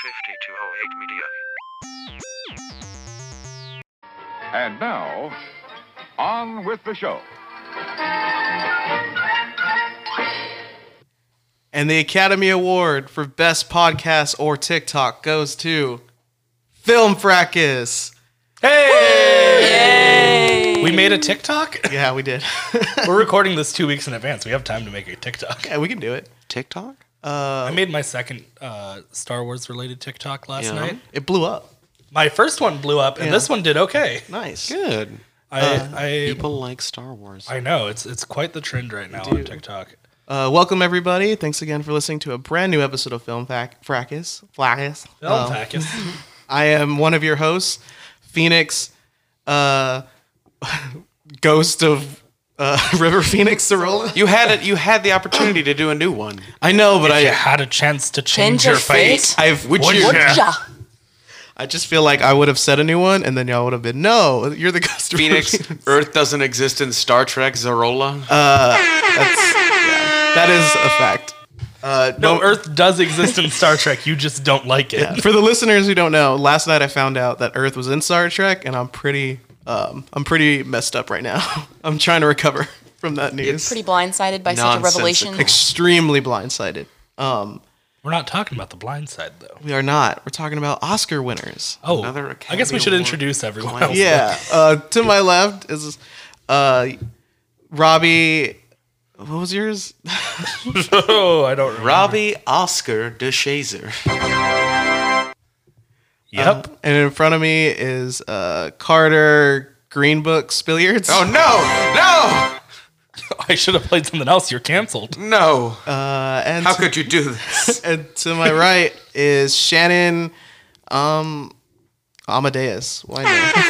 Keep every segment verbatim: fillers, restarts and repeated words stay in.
fifty-two oh eight Media. And now, on with the show. And the Academy Award for Best Podcast or TikTok goes to Film Fracas. Hey! We made a TikTok? Yeah, we did. We're recording this two weeks in advance. We have time to make a TikTok. Yeah, we can do it. TikTok? Uh, I made my second uh, Star Wars related TikTok last Yeah. night. it blew up. My first one blew up, and Yeah. this one did okay. Nice. Good. I Uh, I, People like Star Wars. I know it's it's quite the trend right now on TikTok. Uh, welcome, everybody. Thanks again for listening to a brand new episode of Film Fac- Fracas. Fracas. Film Um, Fracas. I am one of your hosts, Phoenix, uh, Ghost of uh, River Phoenix Sorolla. You had it. You had the opportunity to do a new one. I know, but If you I had a chance to change Change your your fate. fate? I've Would you? Ja. I just feel like I would have said a new one, and then y'all would have been, no, you're the Ghost of Phoenix, River Phoenix. Earth doesn't exist in Star Trek Zorola. That's, yeah, that is a fact. Uh, No, but- Earth does exist in Star Trek. You just don't like it. Yeah, for the listeners who don't know, last night I found out that Earth was in Star Trek, and I'm pretty, um, I'm pretty messed up right now. I'm trying to recover from that news. Pretty blindsided by such a Nonsensical. revelation. Extremely blindsided. Um, We're not talking about the blind side, though. we are not. We're talking about Oscar winners. Oh, Another I guess Academy we should Award introduce everyone claim. else. Yeah. Uh, to my left is uh, Robbie. What was yours? Oh, I don't remember. Robbie Oscar de Shazer. Yep. And in front of me is uh, Carter Greenbook Spilliards. Oh no! I should have played something else. You're canceled. No! No! Uh, and How to, could you do this? and to my right is Shannon um, Amadeus. Why not?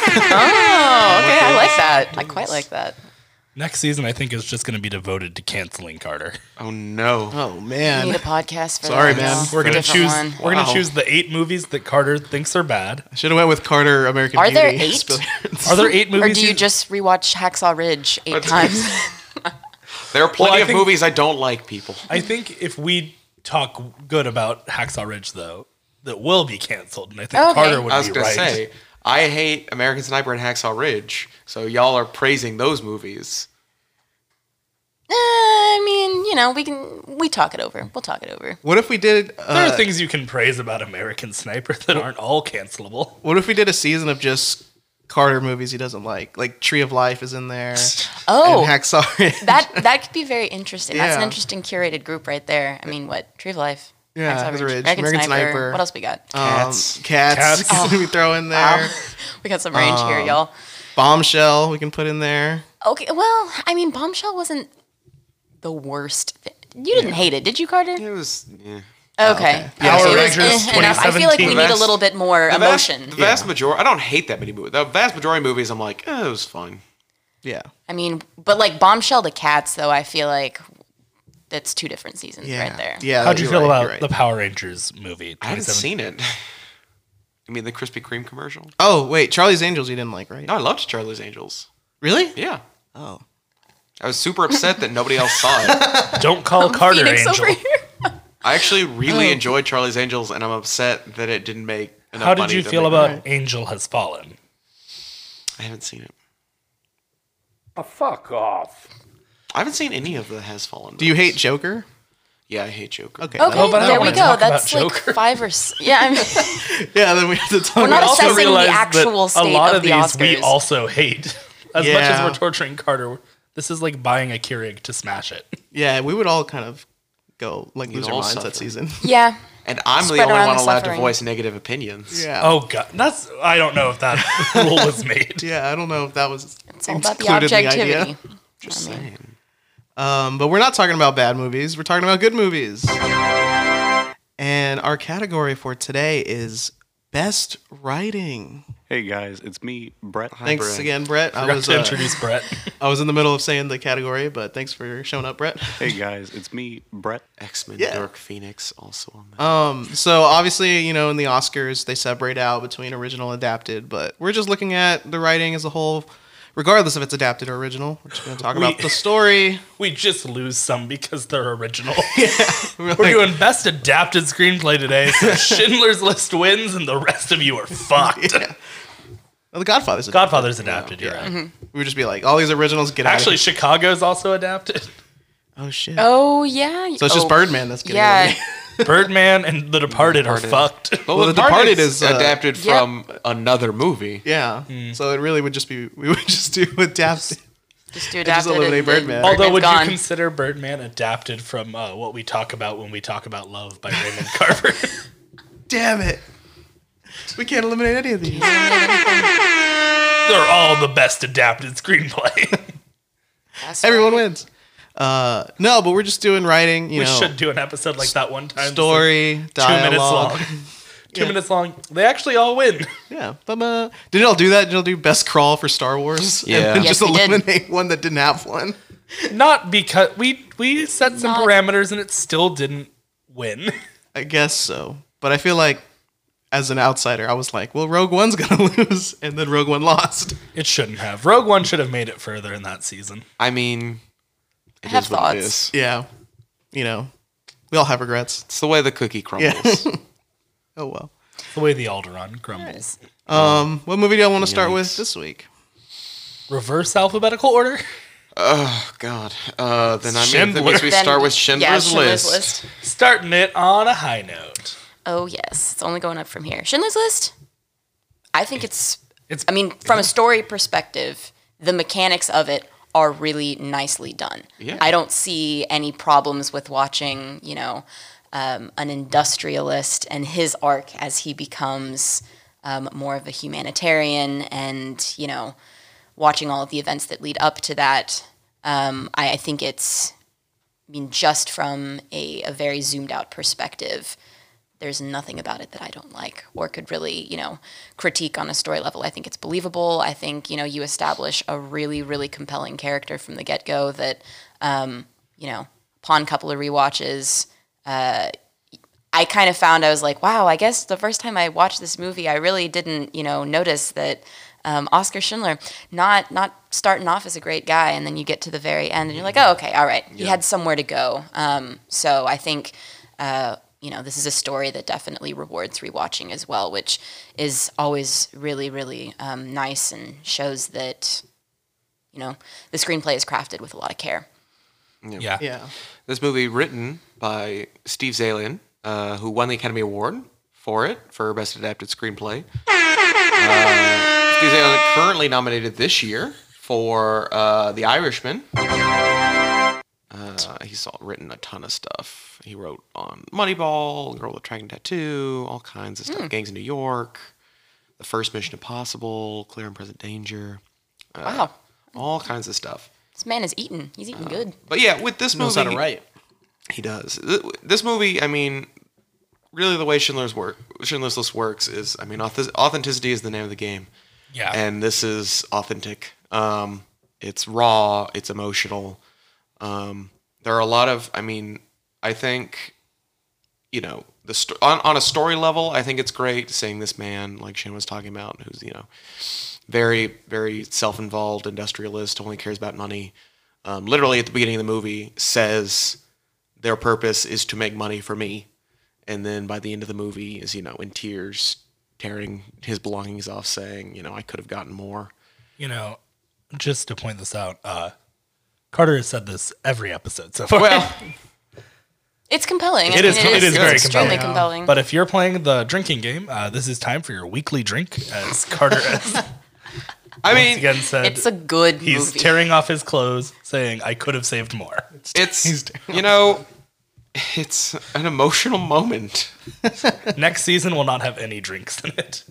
Oh, okay. I like that. I quite like that. Next season, I think, is just going to be devoted to canceling Carter. Oh no! Oh We man. need a podcast for Sorry, that. man. now. We're gonna Different choose. one. We're gonna Wow. choose the eight movies that Carter thinks are bad. I should have went with Carter American Are Beauty. there eight? Spilliards. Are there eight Or movies? do you just rewatch Hacksaw Ridge eight Let's- times? There are plenty Well, I of think- movies I don't like, people. I think if we talk good about Hacksaw Ridge, though, that will be canceled, and I think Okay. Carter would I was be gonna right. say I hate American Sniper and Hacksaw Ridge, so y'all are praising those movies. Uh, I mean, you know, we can we talk it over. We'll talk it over. What if we did? Uh, There are things you can praise about American Sniper that aren't all cancelable. What if we did a season of just Carter movies he doesn't like? Like Tree of Life is in there. Oh, And Hacksaw Ridge. that that could be very interesting. That's an Yeah. interesting curated group right there. I mean, what Tree of Life? Yeah, Hacksaw Hacksaw Ridge, American, American Sniper. Sniper. What else we got? Um, Cats. Cats. Cats. we throw in there. Wow. We got some range here, Um, y'all. Bombshell we can put in there. Okay, well, I mean, Bombshell wasn't the worst. Thi- you didn't hate it, did you, Carter? It was. Yeah. Okay. Power it was, Rangers eh, enough. I feel like we twenty seventeen. need a little bit more The vast, emotion. the vast majority. I don't hate that many movies. The vast majority of movies, I'm like, eh, it was fun. Yeah. I mean, but like Bombshell to Cats, though, I feel like that's two different seasons Yeah. right there. Yeah. How'd you you're feel right, about you're right. the Power Rangers movie? I haven't twenty seventeen? seen it. You mean the Krispy Kreme commercial? Oh wait, Charlie's Angels you didn't like, right? No, I loved Charlie's Angels. Really? Yeah. Oh. I was super upset that nobody else saw it. Don't call Carter Phoenix Angel. over here. I actually Oh. really enjoyed Charlie's Angels, and I'm upset that it didn't make enough How did money you to feel make- about Angel Has Fallen? I haven't seen it. Oh, fuck off. I haven't seen any of the Has Fallen. Do you movies. hate Joker? Yeah, I hate Joker. Okay. Okay, Oh, but I don't there we wanna go. talk about That's like Joker. five or s- yeah. I mean, Yeah, then we have to talk We're not about assessing the realized that actual a state lot of of the these we Oscars. also hate. As much Yeah. as we're torturing Carter, this is like buying a Keurig to smash it. Yeah, we would all kind of go like lose our all minds suffer. that season. yeah. And I'm Spread the only around one the allowed suffering. to voice negative opinions. Yeah. Oh god, that's I don't know if that rule was made. Yeah, I don't know if that was It's all about the included in the idea. objectivity. Just I mean, saying. Um, but we're not talking about bad movies. We're talking about good movies. And our category for today is best writing. Hey guys, it's me, Brett. Thanks Brett. again, Brett. I Forgot was to uh, introduce Brett. I was in the middle of saying the category, but thanks for showing up, Brett. Hey guys, it's me, Brett. X-Men Yeah. Dark Phoenix also on that. Um, so obviously, you know, in the Oscars, they separate out between original and adapted, but we're just looking at the writing as a whole regardless if it's adapted or original. We're just going to talk We- about the story. We just lose some because they're original. We're We're like, doing best adapted screenplay today, so Schindler's List wins, and the rest of you are fucked. Yeah. Well, The Godfather's adapted. Godfather's adapted. You're right. We would just be like, all these originals get Actually, out. Chicago's also adapted. Oh shit. Oh yeah. So it's just oh, Birdman that's getting Yeah. eliminated. Birdman and The Departed, are Departed. fucked. But Well, The The Departed Departed's is, uh, adapted yeah. from another movie. Yeah. So it really would just be we would just do adapted. Just do just adapted. eliminate and then Birdman. Although, Birdman's would gone. you consider Birdman adapted from uh, what we talk about when we talk about love by Raymond Carver? Damn it. We can't eliminate any of these. They're all the best adapted screenplay. That's Everyone wins. Uh, no, but we're just doing writing. You we know, should do an episode like that one time. story, It's like two minutes long. dialogue. Two Yeah. minutes long. They actually all win. Yeah. Ba-ba. Did y'all do that? Did y'all do best crawl for Star Wars? Yeah. And then Yes, just we did. eliminate one that didn't have one. Not because we we set some Not- parameters and it still didn't win. I guess so. But I feel like as an outsider, I was like, well, Rogue One's gonna lose, and then Rogue One lost. It shouldn't have. Rogue One should have made it further in that season. I mean, it I have is what it thoughts. is. Yeah. You know, we all have regrets. It's the way the cookie Yeah. crumbles. Oh well. The way the Alderaan grumbles. Um, what movie do y'all want to start with Yikes. this week? Reverse alphabetical order. Oh God. Uh, then I mean, Schindler. that means we Then- start with yeah, Schindler's, Schindler's List. Starting it on a high note. Oh yes, it's only going up from here. Schindler's List. I think it's. It's- I mean, from a story perspective, the mechanics of it are really nicely done. Yeah. I don't see any problems with watching, you know, um, an industrialist and his arc as he becomes um, more of a humanitarian, and you know, watching all of the events that lead up to that. Um, I, I think it's. I mean, just from a, a very zoomed out perspective, there's nothing about it that I don't like or could really, you know, critique on a story level. I think it's believable. I think, you know, you establish a really, really compelling character from the get-go that, um, you know, upon a couple of rewatches, uh, I kind of found I was like, wow, I guess the first time I watched this movie, I really didn't, you know, notice that um, Oscar Schindler, not not starting off as a great guy, and then you get to the very end, and you're like, oh, okay, all right, he had somewhere to go. Um, so I think, uh, you know, this is a story that definitely rewards rewatching as well, which is always really, really um, nice and shows that, you know, the screenplay is crafted with a lot of care. Yeah. Yeah. This movie written by Steve Zalian, uh, who won the Academy Award for it for Best Adapted Screenplay. Uh, Steve Zalian currently nominated this year for uh, The Irishman. Uh, he's all written a ton of stuff. He wrote on Moneyball, Girl with a Dragon Tattoo, all kinds of stuff. Gangs of New York, The First Mission Impossible, Clear and Present Danger, Wow, all kinds of stuff. this man is eating. He's eating good. But yeah, with this Knows movie, how to write. he does. Th- This movie, I mean, really the way Schindler's work, Schindler's List works is, I mean, auth- authenticity is the name of the game, Yeah. and this is authentic. Um, it's raw. It's emotional. Um, there are a lot of, I mean, I think, you know, the sto- on on a story level, I think it's great seeing this man like Shane was talking about, who's you know, very very self-involved industrialist, only cares about money. Um, literally at the beginning of the movie says their purpose is to make money for me, and then by the end of the movie is you know in tears, tearing his belongings off, saying you know I could have gotten more. You know, just to point this out, uh, Carter has said this every episode so far. Well, It's compelling. I It mean, is. It is very extremely compelling. compelling. But if you're playing the drinking game, uh, this is time for your weekly drink, as Carter has I mean, again said. it's a good he's movie. tearing off his clothes, saying, "I could have saved more." it's you know, it's an emotional moment. Next season will not have any drinks in it.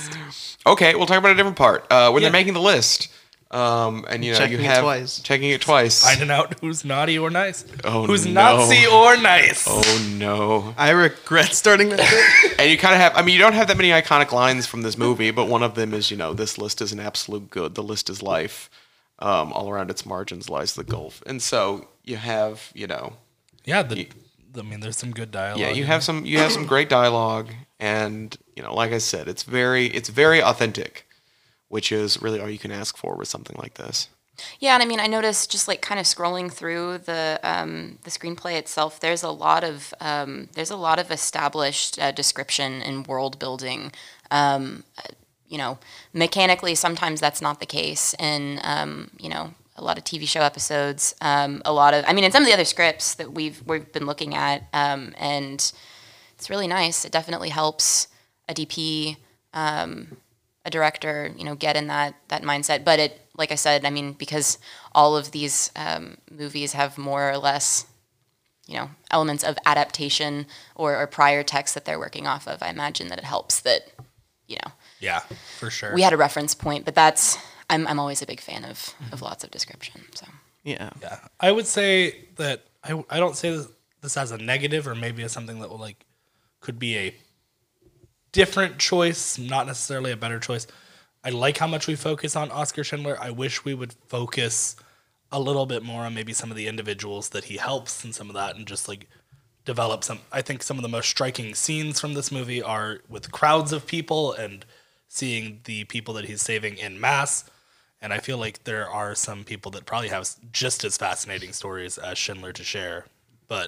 Okay, we'll talk about a different part. Uh, when Yeah. they're making the list, um, and you know Checking you it have twice. checking it twice. Finding out who's naughty or nice. Oh, who's no. Nazi or nice. Oh no! I regret starting that bit. And you kind of have. I mean, you don't have that many iconic lines from this movie, but one of them is, you know, this list is an absolute good. The list is life. Um, all around its margins lies the gulf. And so you have, you know, Yeah, the, I mean, there's some good dialogue. yeah, you in have it. some you have some great dialogue, and you know, like I said, it's very it's very authentic which is really all you can ask for with something like this. Yeah, and I mean, I noticed just like kind of scrolling through the um, the screenplay itself. There's a lot of um, there's a lot of established uh, description and world building. Um, you know, mechanically, sometimes that's not the case in um, you know a lot of T V show episodes. Um, a lot of, I mean, in some of the other scripts that we've we've been looking at, um, and it's really nice. It definitely helps a D P, um, a director, you know, get in that that mindset. But it, like I said, I mean, because all of these um, movies have more or less, you know, elements of adaptation or, or prior text that they're working off of, I imagine that it helps that, you know. Yeah, for sure. We had a reference point, but that's, I'm I'm always a big fan of, of lots of description, so. Yeah. Yeah, I would say that I, I don't say this, this as a negative or maybe as something that will like could be a different choice, not necessarily a better choice. I like how much we focus on Oscar Schindler. I wish we would focus a little bit more on maybe some of the individuals that he helps and some of that, and just like develop some. I think some of the most striking scenes from this movie are with crowds of people and seeing the people that he's saving in mass. And I feel like there are some people that probably have just as fascinating stories as Schindler to share. But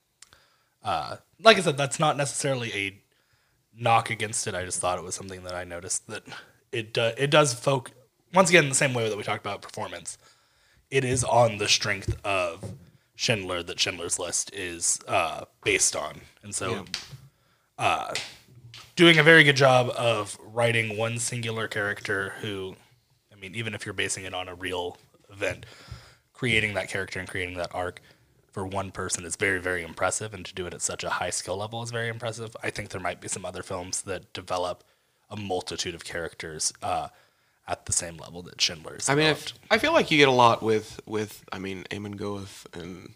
uh, like I said, that's not necessarily a knock against it. I just thought it was something that I noticed that it do, it does folk once again, in the same way that we talked about performance. It is on the strength of Schindler that Schindler's List is uh, based on, and so Yeah. uh, doing a very good job of writing one singular character who, I mean, even if you're basing it on a real event, creating that character and creating that arc for one person is very, very impressive, and to do it at such a high skill level is very impressive. I think there might be some other films that develop a multitude of characters uh, at the same level that Schindler's. I mean, I, developed. f- I feel like you get a lot with with I mean, Eamon Goeth and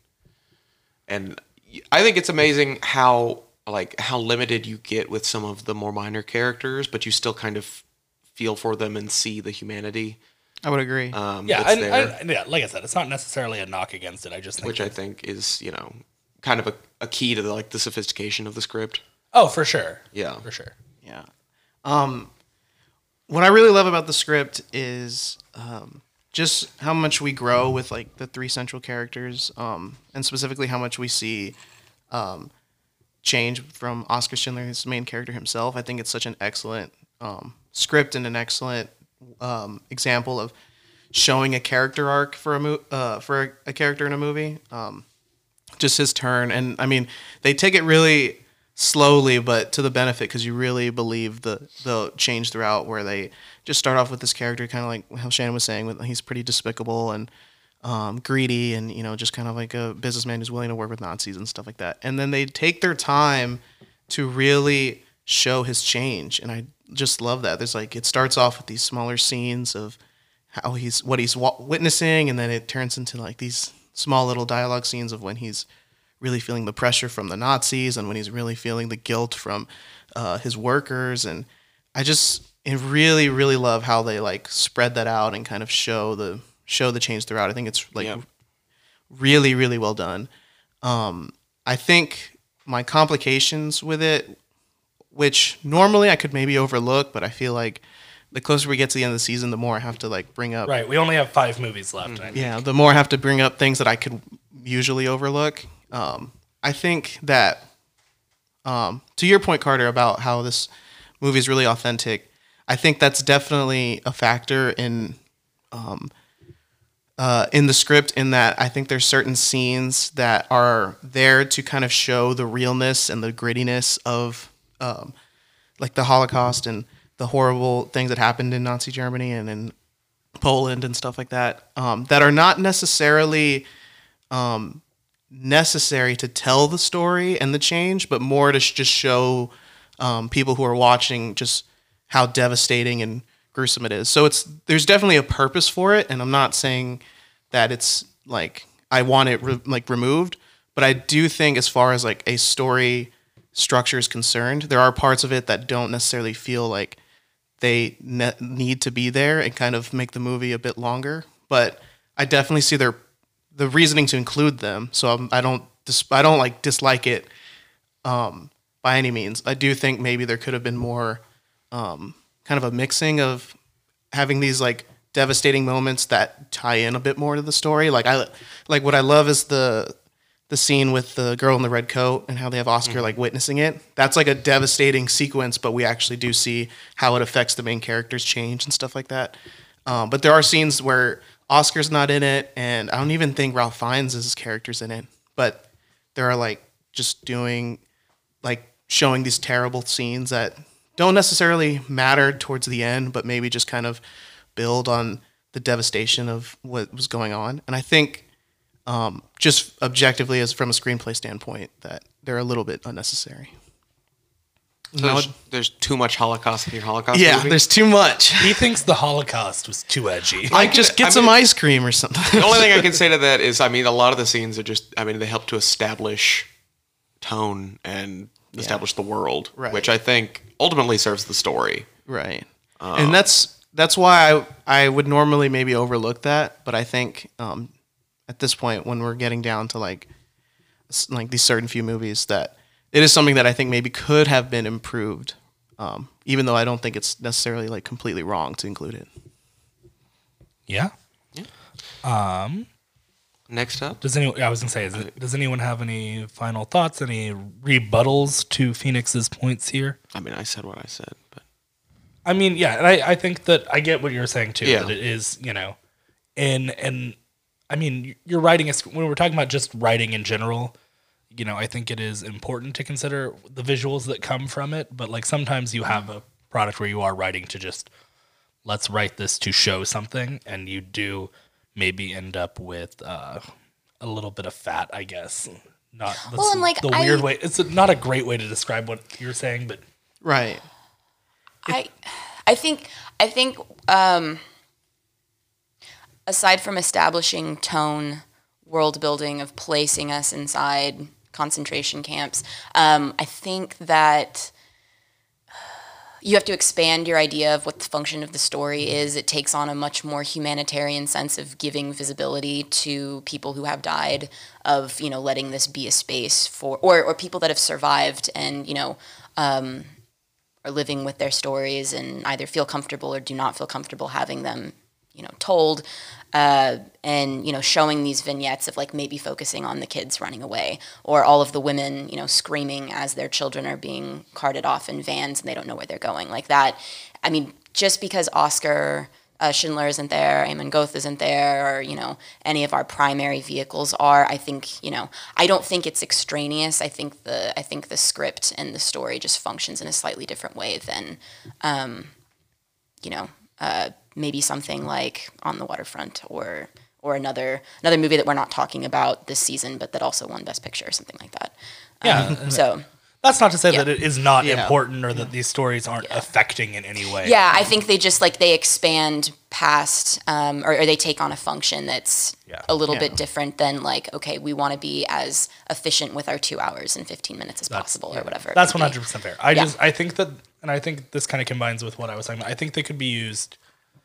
and I think it's amazing how like how limited you get with some of the more minor characters, but you still kind of feel for them and see the humanity. I would agree. Um, yeah, that's and, there, and- yeah, like I said, it's not necessarily a knock against it. I just think which I that- think is you know kind of a, a key to the, like the sophistication of the script. oh, for sure, Yeah. for sure. Yeah. Um, what I really love about the script is um, just how much we grow with like the three central characters, um, and specifically how much we see um, change from Oscar Schindler, his main character himself. I think it's such an excellent um, script and an excellent um, example of showing a character arc for a mo- uh, for a, a character in a movie. Um, just his turn, and I mean, they take it really slowly, but to the benefit, because you really believe the the change throughout, where they just start off with this character, kind of like how Shannon was saying, with he's pretty despicable and um, greedy, and you know, just kind of like a businessman who's willing to work with Nazis and stuff like that. And then they take their time to really show his change, and I just love that. There's like it starts off with these smaller scenes of how he's what he's wa- witnessing, and then it turns into like these small little dialogue scenes of when he's really feeling the pressure from the Nazis and when he's really feeling the guilt from uh, his workers. And I just I really, really love how they like spread that out and kind of show the show the change throughout. I think it's like Yeah. really, really well done. Um, I think my complications with it, which normally I could maybe overlook, but I feel like the closer we get to the end of the season, the more I have to like bring up. Right, we only have five movies left. and I think- Yeah, the more I have to bring up things that I could usually overlook. Um, I think that, um, to your point, Carter, about how this movie is really authentic, I think that's definitely a factor in, um, uh, in the script. In that, I think there's certain scenes that are there to kind of show the realness and the grittiness of, um, like the Holocaust and the horrible things that happened in Nazi Germany and in Poland and stuff like that, um, that are not necessarily um, necessary to tell the story and the change, but more to sh- just show um, people who are watching just how devastating and gruesome it is. So it's there's definitely a purpose for it, and I'm not saying that it's like I want it re- like removed, but I do think as far as like a story structure is concerned, there are parts of it that don't necessarily feel like they ne- need to be there and kind of make the movie a bit longer. But I definitely see their the reasoning to include them. So I'm, I don't dis- I don't like dislike it um, by any means. I do think maybe there could have been more um, kind of a mixing of having these like devastating moments that tie in a bit more to the story. Like I like what I love is the the scene with the girl in the red coat and how they have Oscar like witnessing it. That's like a devastating sequence, but we actually do see how it affects the main character's change and stuff like that. Um, but there are scenes where Oscar's not in it, and I don't even think Ralph Fiennes' character's in it. But there are like just doing like showing these terrible scenes that don't necessarily matter towards the end, but maybe just kind of build on the devastation of what was going on. And I think um, just objectively, as from a screenplay standpoint, that they're a little bit unnecessary. So there's, there's too much Holocaust in your Holocaust Yeah, movie? there's too much. He thinks the Holocaust was too edgy. Like, just get I some mean- ice cream or something. The only thing I can say to that is, I mean, a lot of the scenes are just, I mean, they help to establish tone and establish the world, Right. which I think ultimately serves the story. Right. and that's that's why I I would normally maybe overlook that, but I think um, at this point when we're getting down to like s- like these certain few movies, that it is something that I think maybe could have been improved, um, even though I don't think it's necessarily like completely wrong to include it. Yeah. Next up, Does anyone? I was gonna say, is it, does anyone have any final thoughts? Any rebuttals to Phoenix's points here? I mean, I said what I said, but I mean, yeah, and I, I think that I get what you're saying too. Yeah. That it is, you know, and and I mean, you're writing a sc- when we're talking about just writing in general. You know, I think it is important to consider the visuals that come from it. But like sometimes you have a product where you are writing to just let's write this to show something, and you do maybe end up with uh, a little bit of fat, I guess. Not that's Well, and, like, the I- weird way. It's a, not a great way to describe what you're saying, but Right. I, I think, I think, um, aside from establishing tone, world building of placing us inside concentration camps, um, I think that you have to expand your idea of what the function of the story is. It takes on a much more humanitarian sense of giving visibility to people who have died, of, you know, letting this be a space for, or, or people that have survived and, you know, um, are living with their stories and either feel comfortable or do not feel comfortable having them, you know, told, uh, and, you know, showing these vignettes of like maybe focusing on the kids running away or all of the women, you know, screaming as their children are being carted off in vans and they don't know where they're going, like that. I mean, just because Oscar uh, Schindler isn't there, Eamon Goth isn't there, or, you know, any of our primary vehicles are, I think, you know, I don't think it's extraneous. I think the I think the script and the story just functions in a slightly different way than, um, you know, uh, maybe something like On the Waterfront or or another another movie that we're not talking about this season, but that also won Best Picture or something like that. yeah. Um, so. That's not to say Yeah. that it is not Yeah. important or that these stories aren't affecting in any way. Yeah, I think they just like they expand past, um, or, or they take on a function that's Yeah. a little Yeah. bit different than like, okay, we want to be as efficient with our two hours and fifteen minutes as possible, or whatever. it That's may one be. hundred percent fair. I Yeah. just I think that, and I think this kind of combines with what I was talking about. I think they could be used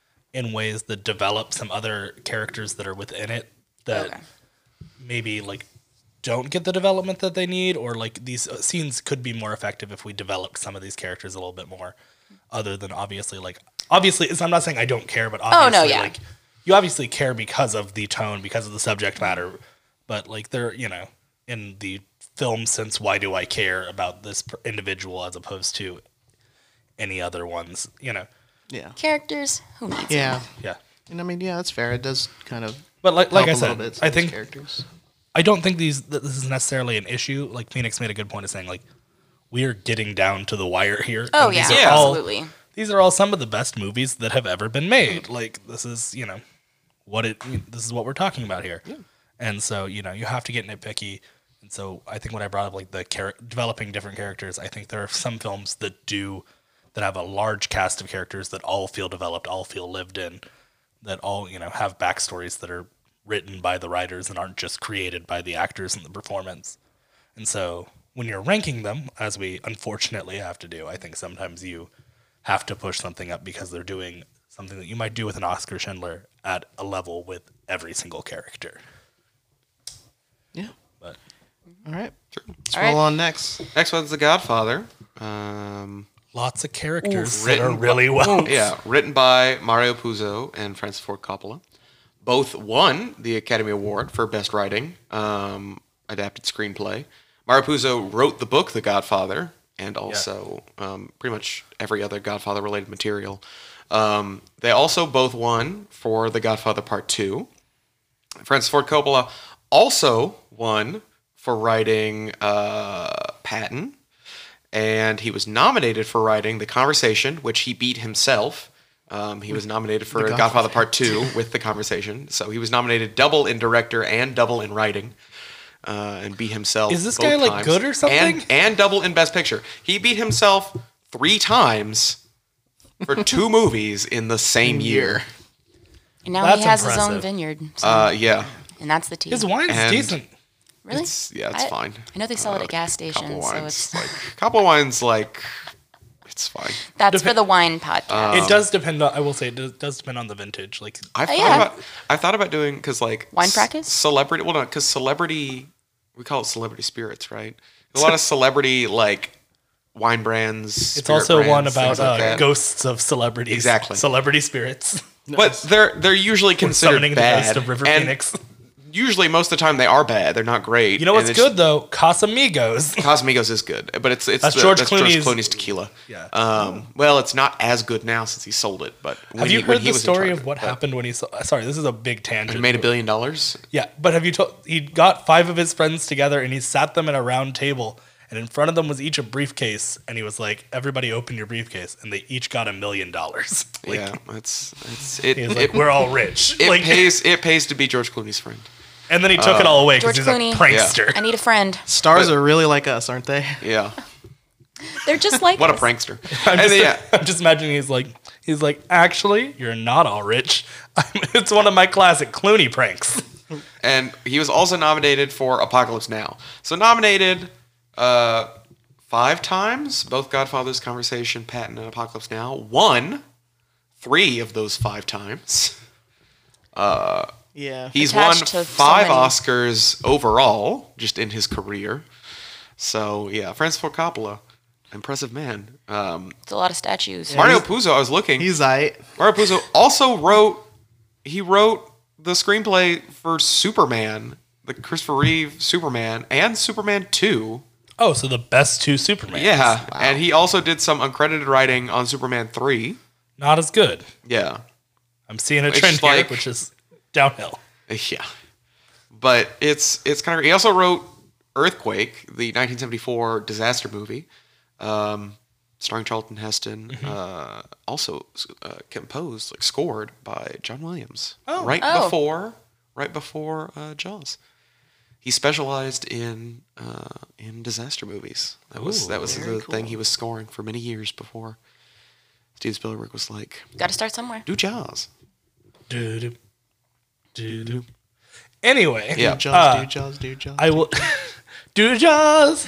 in ways that develop some other characters that are within it that Okay. maybe like don't get the development that they need, or like these uh, scenes could be more effective if we developed some of these characters a little bit more, other than obviously like obviously it's, I'm not saying I don't care, but obviously Oh, no, yeah. like you obviously care because of the tone, because of the subject matter, but like they're, you know, in the film sense, why do I care about this per- individual as opposed to any other ones, you know? Yeah. Characters, who needs them? Yeah. Yeah. And I mean, yeah, that's fair. It does kind of But like like I help a little said, bit, some I of these think characters. I don't think these that this is necessarily an issue. Like Phoenix made a good point of saying like we are getting down to the wire here. Oh and yeah, these are all- absolutely. These are all some of the best movies that have ever been made. Like this is, you know, what it this is what we're talking about here. And so, you know, you have to get nitpicky. And so I think when I brought up like the char- developing different characters, I think there are some films that do that have a large cast of characters that all feel developed, all feel lived in, that all, you know, have backstories that are written by the writers and aren't just created by the actors in the performance. And so when you're ranking them, as we unfortunately have to do, I think sometimes you have to push something up because they're doing something that you might do with an Oscar Schindler at a level with every single character. Yeah. But All right. Let's All roll right. on next. next one's The Godfather. Um, Lots of characters Oof. that are Written really well. Yeah, written by Mario Puzo and Francis Ford Coppola. Both won the Academy Award for Best Writing, um, Adapted Screenplay. Mario Puzo wrote the book The Godfather, and also um, pretty much every other Godfather-related material. Um, they also both won for The Godfather Part two. Francis Ford Coppola also won for writing uh, Patton, and he was nominated for writing The Conversation, which he beat himself. Um, he was nominated for Godfather. Godfather Part two with The Conversation, so he was nominated double in director and double in writing, uh, and beat himself. Is this both guy, like, times. good or something? And, and double in Best Picture. He beat himself three times for two movies in the same year. And now That's he has his impressive. own vineyard. So, Uh, yeah, and that's the tea. His wine's And- decent. Really? it's, yeah, it's I- fine. I know they sell it Uh, at gas Couple stations, so wines, it's like couple wines, like it's fine. that's for the wine podcast. It does depend on. I will say it does, does depend on the vintage. Like I've Oh, thought yeah. about I thought about doing because like Wine c- practice? celebrity. Well, no, because celebrity we call it celebrity spirits, right? A lot of celebrity like wine brands. it's spirit also one brands, about things like uh, that. ghosts of celebrities. Exactly. Celebrity spirits. But they're they're usually We're considered summoning bad. the ghost of River and Phoenix. Usually, most of the time, they are bad. They're not great. You know And what's it's- good though? Casamigos. Casamigos is good, but it's it's That's the, George that's George Clooney's- Clooney's tequila. Yeah. Um, well, it's not as good now since he sold it. But when Have he, you when heard he the was in story charge of what it, but happened when he saw? Sorry, this is a big tangent. He made a billion dollars. Yeah, but have you told? He got five of his friends together and he sat them at a round table, and in front of them was each a briefcase, and he was like, "Everybody, open your briefcase," and they each got a million dollars. Like, Yeah, it's it's it. he was it, like, "We're all rich." it Like, pays it pays to be George Clooney's friend. and then he took it all away because George he's Clooney. a prankster. I need a friend. Stars But- are really like us, aren't they? Yeah, They're just like what a us. prankster. I'm And just, then, yeah, I'm just imagining he's like, he's like, actually, you're not all rich. It's one of my classic Clooney pranks. and he was also nominated for Apocalypse Now. So nominated uh, five times, both Godfather's Conversation, Patton, and Apocalypse Now. Won three of those five times. Yeah. He's Attached won to so five many. Oscars overall, just in his career. So yeah, Francis Ford Coppola, impressive man. Um, It's a lot of statues. Mario he's- Puzo, I was looking. He's aight. Mario Puzo also wrote. He wrote the screenplay for Superman, the Christopher Reeve Superman, and Superman two. Oh, so the best two Supermans. Yeah, and he also did some uncredited writing on Superman three. Not as good. Yeah, I'm seeing a It's trend here, like- which is downhill. yeah, but it's it's kind of. He also wrote Earthquake, the nineteen seventy-four disaster movie, um, starring Charlton Heston. Mm-hmm. Uh, also uh, composed, like scored by John Williams. Oh. right Oh. before, right before uh, Jaws. He specialized in uh, in disaster movies. That was Ooh, that was very the thing cool. he was scoring for many years before Steven Spielberg was like, Got to start somewhere. "Do Jaws." Doo-doo. Doo-doo. Anyway, Yeah. Do Jaws, Uh, do Jaws, do Jaws. I will do Jaws.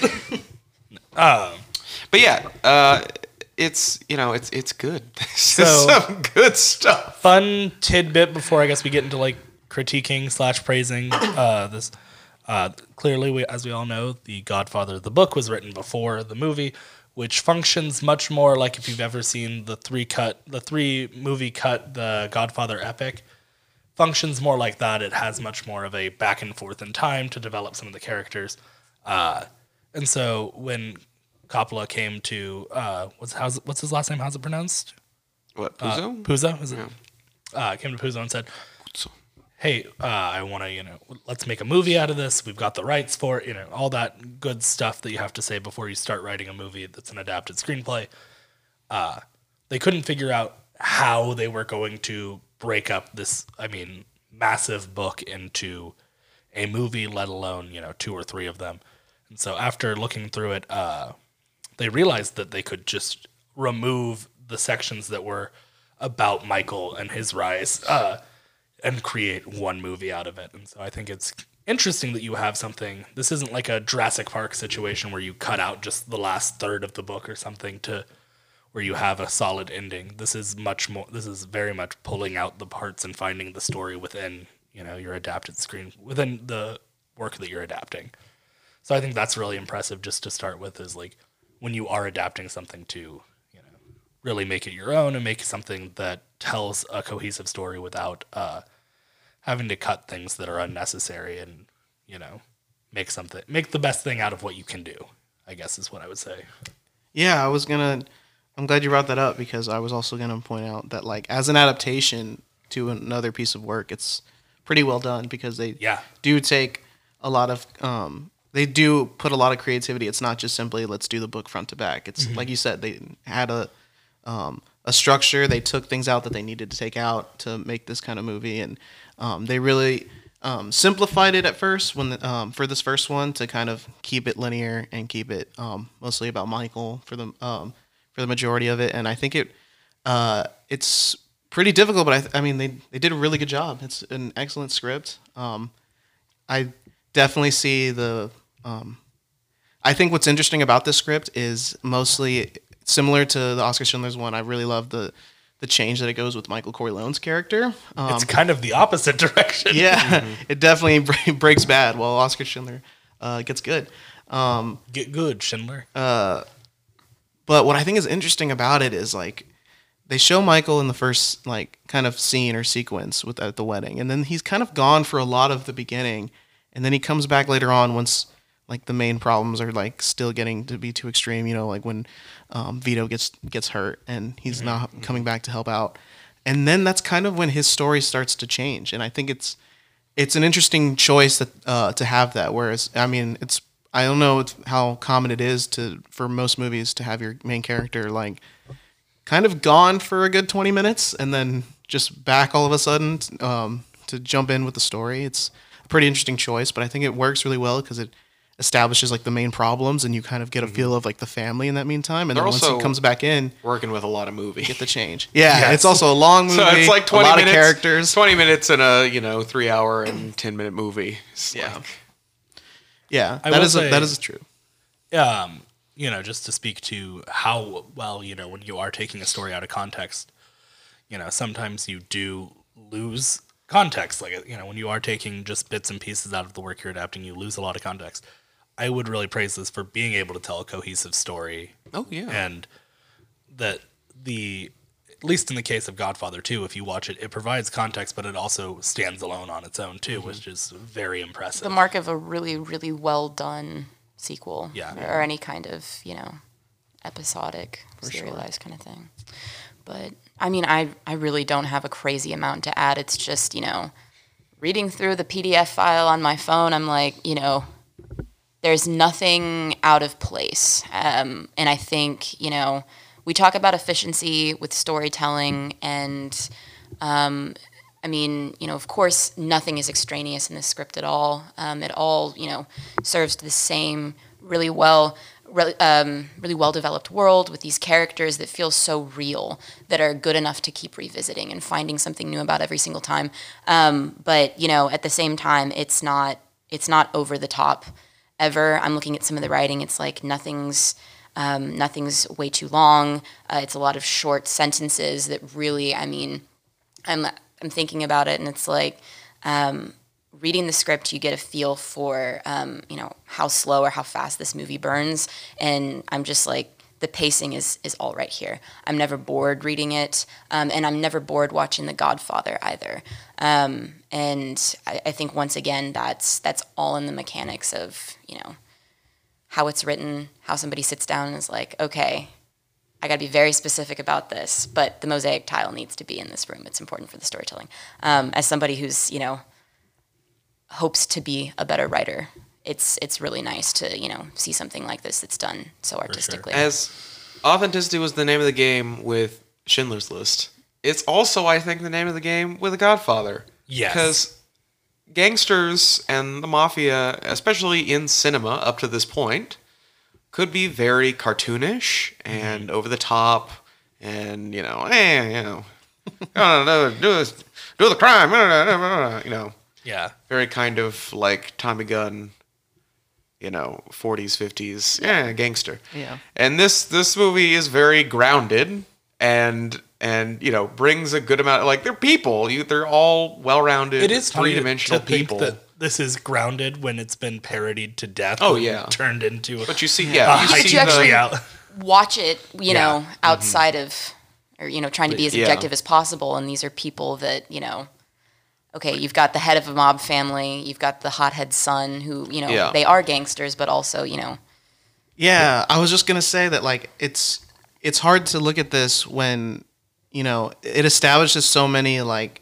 um, But yeah, uh, it's you know it's it's good. This is So- some good stuff. fun tidbit before I guess we get into like critiquing slash praising uh, this. Uh, clearly, we, as we all know, The Godfather, the book, was written before the movie, which functions much more like if you've ever seen the three cut, the three movie cut, The Godfather epic. Functions more like that. It has much more of a back and forth in time to develop some of the characters. Uh, and so when Coppola came to uh, what's how's what's his last name? How's it pronounced? What Uh, Puzo? Puzo, is it? Uh, came to Puzo and said, "Hey, uh, I want to, you know, let's make a movie out of this. We've got the rights for it, you know, all that good stuff that you have to say before you start writing a movie that's an adapted screenplay." Uh, they couldn't figure out how they were going to break up this, I mean, massive book into a movie, let alone, you know, two or three of them. And so after looking through it, uh, they realized that they could just remove the sections that were about Michael and his rise uh, and create one movie out of it. And so I think it's interesting that you have something. This isn't like a Jurassic Park situation where you cut out just the last third of the book or something to where you have a solid ending. This is much more. This is very much pulling out the parts and finding the story within, you know, your adapted screen, within the work that you're adapting. So I think that's really impressive just to start with, is like when you are adapting something to, you know, really make it your own and make something that tells a cohesive story without uh, having to cut things that are unnecessary and, you know, make something, make the best thing out of what you can do, I guess is what I would say. Yeah, I was gonna. I'm glad you brought that up because I was also gonna point out that like as an adaptation to another piece of work, it's pretty well done because they Yeah. do take a lot of um, they do put a lot of creativity. It's not just simply let's do the book front to back. It's like you said, they had a um, a structure. They took things out that they needed to take out to make this kind of movie, and um, they really um, simplified it at first when the, um, for this first one to kind of keep it linear and keep it um, mostly about Michael for the um, for the majority of it. And I think it uh, it's pretty difficult, but I, th- I mean they they did a really good job. It's an excellent script. Um, I definitely see the. Um, I think what's interesting about this script is mostly similar to the Oscar Schindler's one. I really love the the change that it goes with Michael Corleone's character. Um, It's kind of the opposite direction. yeah, it definitely bre- breaks bad while Oscar Schindler uh, gets good. Um, Get good, Schindler. but what I think is interesting about it is like they show Michael in the first like kind of scene or sequence with at the wedding, and then he's kind of gone for a lot of the beginning, and then he comes back later on once like the main problems are like still getting to be too extreme, you know, like when um, Vito gets gets hurt and he's Mm-hmm. not coming back to help out, and then that's kind of when his story starts to change, and I think it's it's an interesting choice that uh, to have that. Whereas I mean, it's I don't know it's how common it is to for most movies to have your main character like kind of gone for a good twenty minutes and then just back all of a sudden um, to jump in with the story. It's a pretty interesting choice, but I think it works really well because it establishes like the main problems and you kind of get a feel of like the family in that meantime, and They're then once also he comes back in, Working with a lot of movie. get the change. Yeah, Yes. it's also a long movie. So it's like twenty a lot minutes, of characters. twenty minutes in a you know three hour and ten minute movie. It's Yeah. like- Yeah, I that will is say- that is true. um, you know, just to speak to how well, you know, when you are taking a story out of context, you know, sometimes you do lose context. Like, you know, when you are taking just bits and pieces out of the work you're adapting, you lose a lot of context. I would really praise this for being able to tell a cohesive story. Oh yeah. And that the, at least in the case of Godfather two, if you watch it, it provides context, but it also stands alone on its own too, which is very impressive. The mark of a really, really well done sequel. Yeah. Or any kind of, you know, episodic, serialized kind of thing. But I mean, I, I really don't have a crazy amount to add. It's just, you know, reading through the P D F file on my phone, I'm like, you know, there's nothing out of place. Um, and I think, you know, we talk about efficiency with storytelling and, um, I mean, you know, of course, nothing is extraneous in this script at all. Um, it all, you know, serves the same really well, really, um, really well-developed world with these characters that feel so real, that are good enough to keep revisiting and finding something new about every single time. Um, but you know, at the same time, it's not, it's not over the top ever. I'm looking at some of the writing. It's like nothing's. Um, nothing's way too long. Uh, it's a lot of short sentences that really, I mean, I'm I'm thinking about it, and it's like um, reading the script, you get a feel for um, you know, how slow or how fast this movie burns, and I'm just like, the pacing is is all right here. I'm never bored reading it, um, and I'm never bored watching The Godfather either. Um, and I, I think once again, that's that's all in the mechanics of, you know, how it's written, how somebody sits down and is like, okay, I got to be very specific about this, but the mosaic tile needs to be in this room. It's important for the storytelling. Um, as somebody who's, you know, hopes to be a better writer, it's it's really nice to, you know, see something like this that's done so artistically. As authenticity was the name of the game with Schindler's List, it's also, I think, the name of the game with The Godfather. Yes. Because gangsters and the mafia, especially in cinema up to this point, could be very cartoonish and over the top, and you know, eh, you know, no, no, no, do this, do the crime, you know, Yeah. very kind of like Tommy Gunn, you know, forties, fifties, yeah, gangster. Yeah. And this this movie is very grounded and and you know brings a good amount. Like they're people, you, they're all well-rounded, It is funny three dimensional to think people. that this is grounded when it's been parodied to death. Oh, and yeah. turned into But you see, yeah, a you But see you actually- the, reality. watch it, you Yeah. know, outside of, or, you know, trying to be as Yeah. objective as possible. And these are people that, you know, okay, you've got the head of a mob family, you've got the hothead son who, you know, Yeah. they are gangsters, but also, you know, Yeah, I was just gonna say that like it's it's hard to look at this when you know it establishes so many like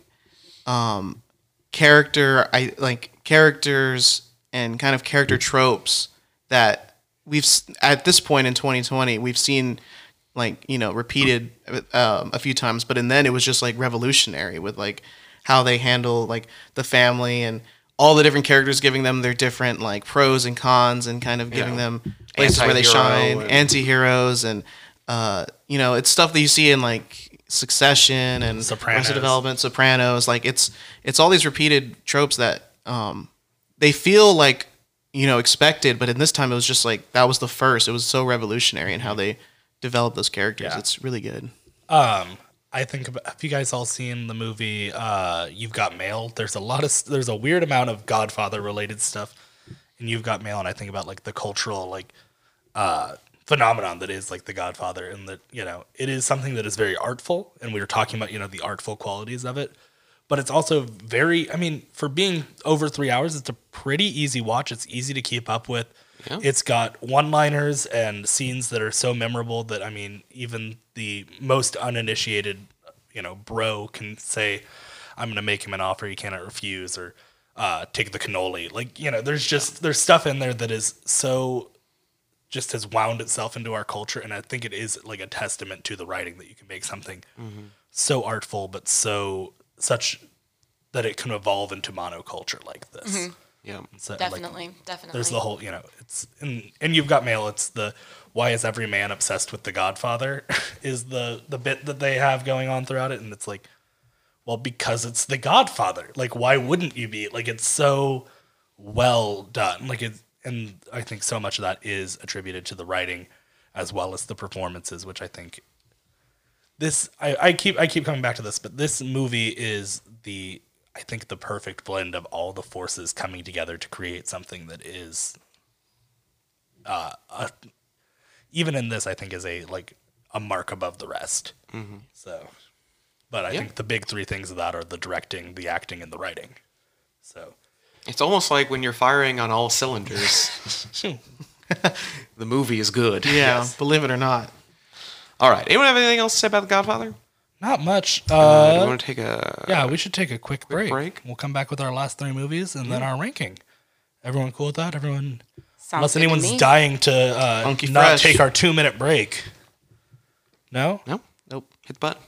um character I like characters and kind of character tropes that we've s- at this point in twenty twenty we've seen like you know repeated um, a few times, but and then it was just like revolutionary with like how they handle like the family and all the different characters, giving them their different like pros and cons and kind of giving Yeah. them places where they Anti-hero shine, and- anti-heroes, and uh, you know it's stuff that you see in like Succession and Sopranos. Arrested Development, Sopranos. Like it's it's all these repeated tropes that um, they feel like you know expected, but in this time it was just like that was the first. It was so revolutionary in how they developed those characters. Yeah. It's really good. Um, I think about, have you guys all seen the movie uh, You've Got Mail? There's a lot of there's a weird amount of Godfather related stuff in You've Got Mail, and I think about like the cultural like uh, phenomenon that is like the Godfather, and that you know it is something that is very artful, and we were talking about you know the artful qualities of it, but it's also very I mean for being over three hours, it's a pretty easy watch. It's easy to keep up with. Yeah. It's got one-liners and scenes that are so memorable that I mean, even the most uninitiated, you know, bro can say, "I'm going to make him an offer he cannot refuse," or uh, "Take the cannoli." Like, you know, there's just there's stuff in there that is so just has wound itself into our culture, and I think it is like a testament to the writing that you can make something so artful, but so such that it can evolve into monoculture like this. Yeah. So, like, definitely, definitely. there's the whole, you know, it's and and You've Got Mail. It's the why is every man obsessed with the Godfather is the the bit that they have going on throughout it, and it's like, well, because it's the Godfather. Like, why wouldn't you be? Like, it's so well done. Like, it, and I think so much of that is attributed to the writing, as well as the performances, which I think this I, I keep I keep coming back to this, but this movie is the I think the perfect blend of all the forces coming together to create something that is, uh, a, even in this, I think is a like a mark above the rest. Mm-hmm. So, but I Yeah. think the big three things of that are the directing, the acting, and the writing. So, It's almost like when you're firing on all cylinders, the movie is good. Yeah, believe it or not. All right. Anyone have anything else to say about The Godfather? not much. Uh, Uh, do we want to take a yeah, we should take a quick, break. break? We'll come back with our last three movies and then our ranking. Everyone cool with that? Everyone. Sounds Unless good to anyone's me. dying to uh, Funky not fresh. take our two minute break. No? No? Nope. Hit the button.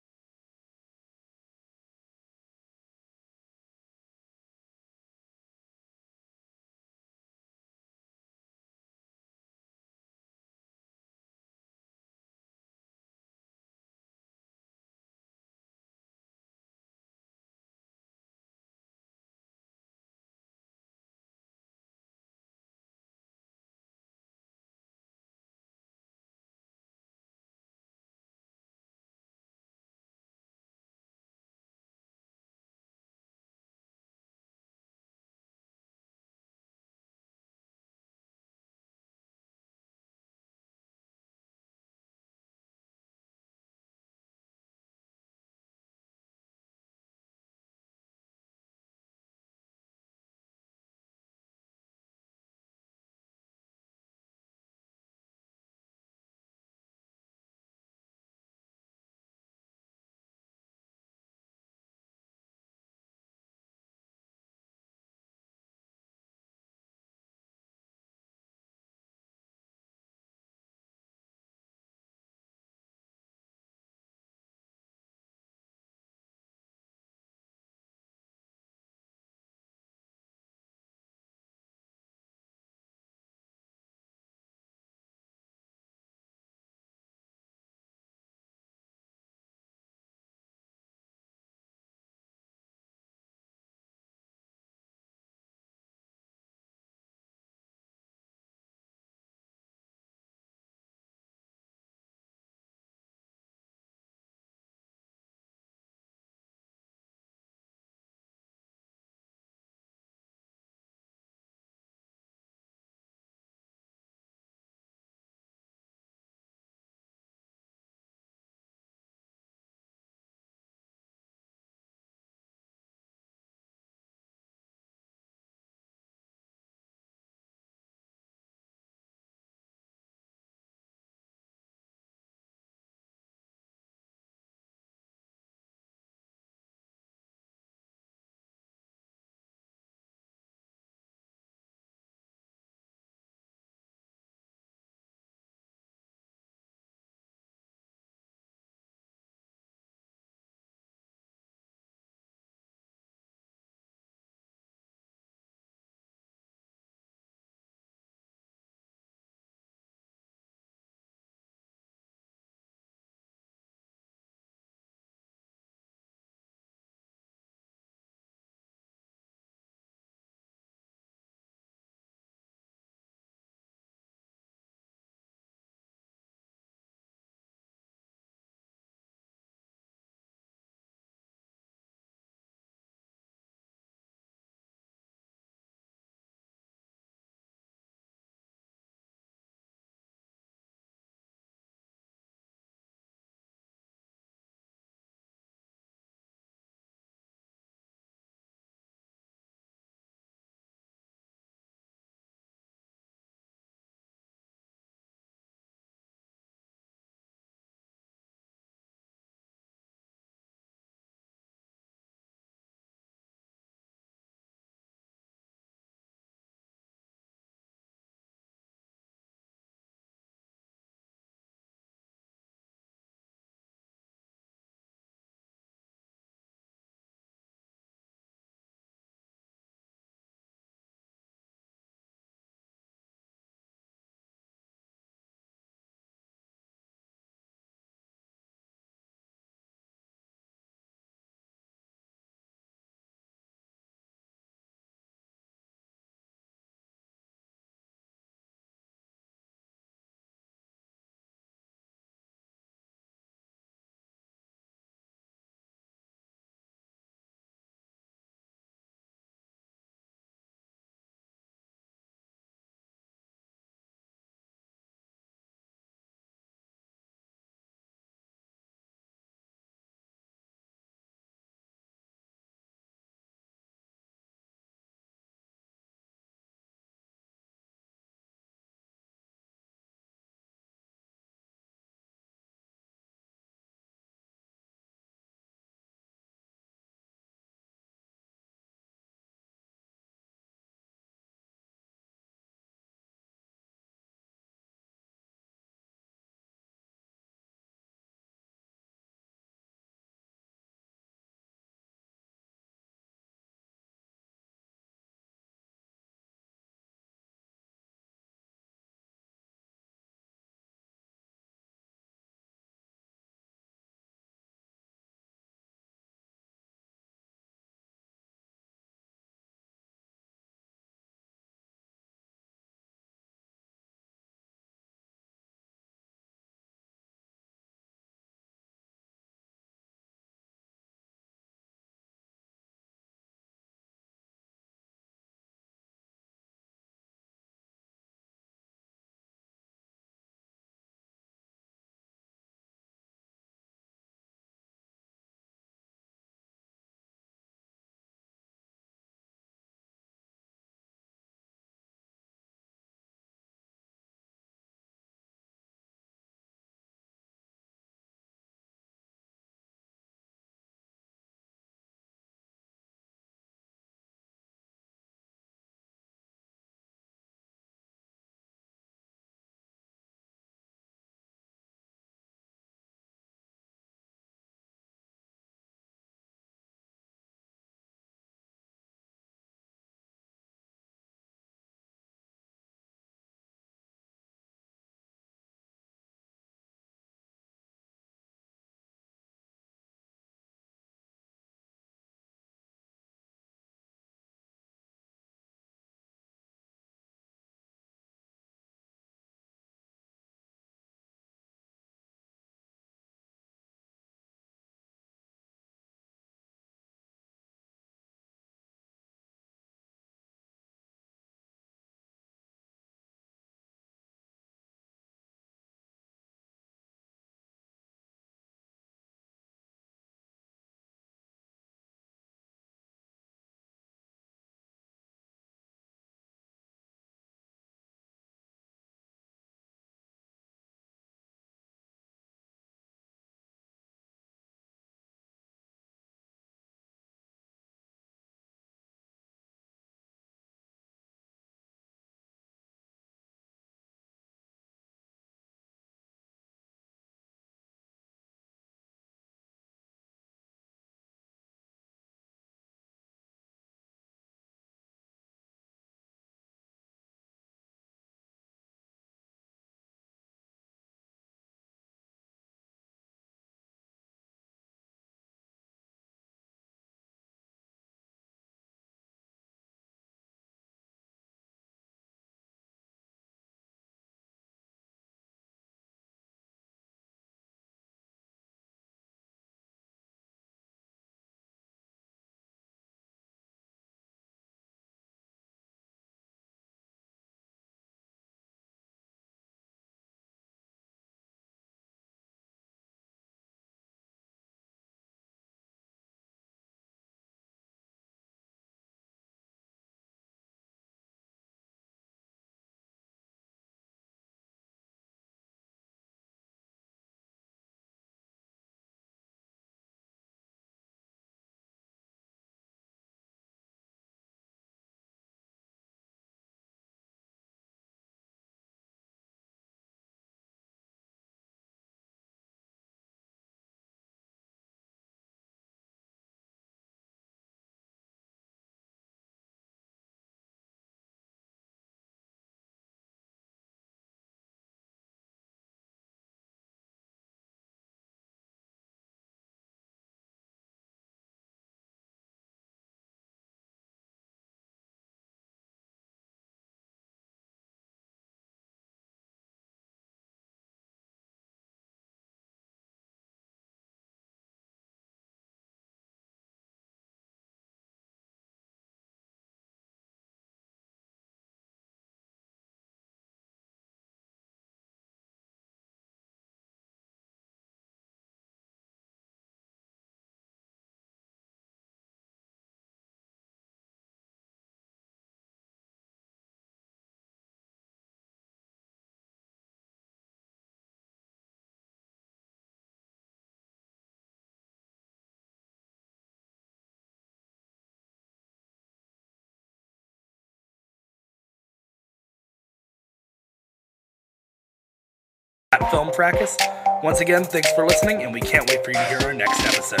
Film Fracas. Once again, thanks for listening, and we can't wait for you to hear our next episode.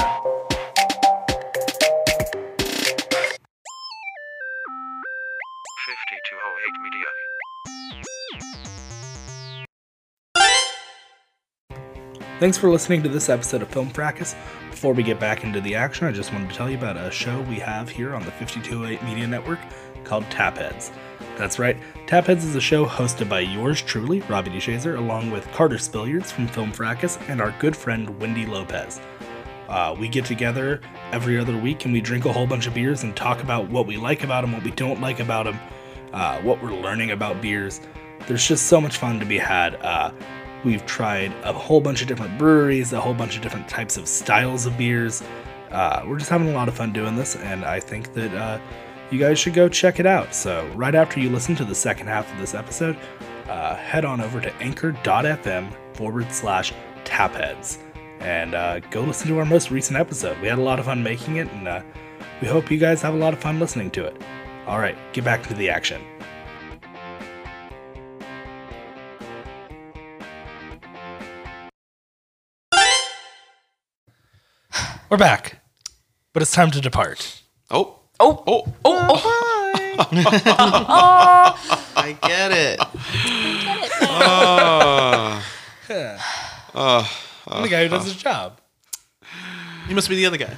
fifty-two oh eight Media. Thanks for listening to this episode of Film Fracas. Before we get back into the action, I just wanted to tell you about a show we have here on the fifty-two oh eight Media Network called Tapheads. That's right, Tapheads is a show hosted by yours truly, Robbie DeShazer, along with Carter Spilliards from Film Fracas and our good friend Wendy Lopez. Uh, we get together every other week and we drink a whole bunch of beers and talk about what we like about them, what we don't like about them, uh, what we're learning about beers. There's just so much fun to be had. Uh, We've tried a whole bunch of different breweries, a whole bunch of different types of styles of beers. Uh, we're just having a lot of fun doing this, and I think that uh, you guys should go check it out. So right after you listen to the second half of this episode, uh, head on over to anchor.fm forward slash tapheads and uh, go listen to our most recent episode. We had a lot of fun making it, and uh, we hope you guys have a lot of fun listening to it. All right, get back into the action. We're back, but it's time to depart. Oh, Oh, oh, oh, oh. I get it. I'm the guy who does his job. You must be the other guy.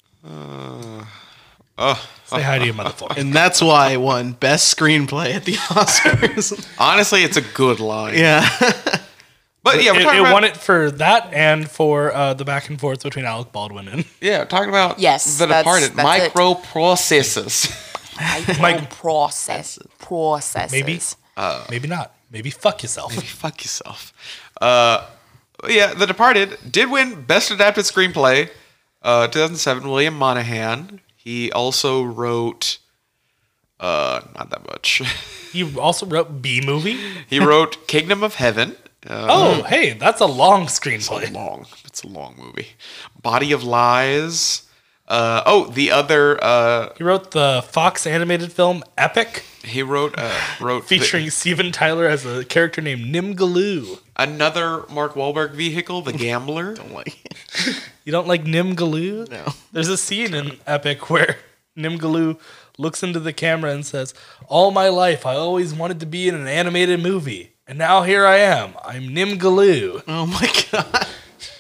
Say hi to your motherfucker. And that's why I won Best Screenplay at the Oscars. honestly, it's a good line. yeah. But yeah, we're It, talking it about won it for that and for uh, the back and forth between Alec Baldwin and yeah, talking about Yes, the that's- Departed that's it. microprocessors. Micro process processes. maybe, maybe not. Maybe fuck yourself. Fuck yourself. Uh, yeah, The Departed did win Best Adapted Screenplay. Uh, two thousand seven, William Monahan. He also wrote, uh, not that much. You also wrote B movie. He wrote Kingdom of Heaven. Uh, Oh, hey, that's a long It's screenplay. long. It's a long movie. Body of Lies. Uh, oh, the other. Uh, He wrote the Fox animated film Epic, he wrote uh, wrote the- featuring Steven Tyler as a character named Nim Galoo. another Mark Wahlberg vehicle, The Gambler. Don't like it. You don't like Nim Galoo? No. There's a scene in Epic where Nim Galoo looks into the camera and says, "All my life, I always wanted to be in an animated movie. And now here I am. I'm Nim Galoo." Oh my god.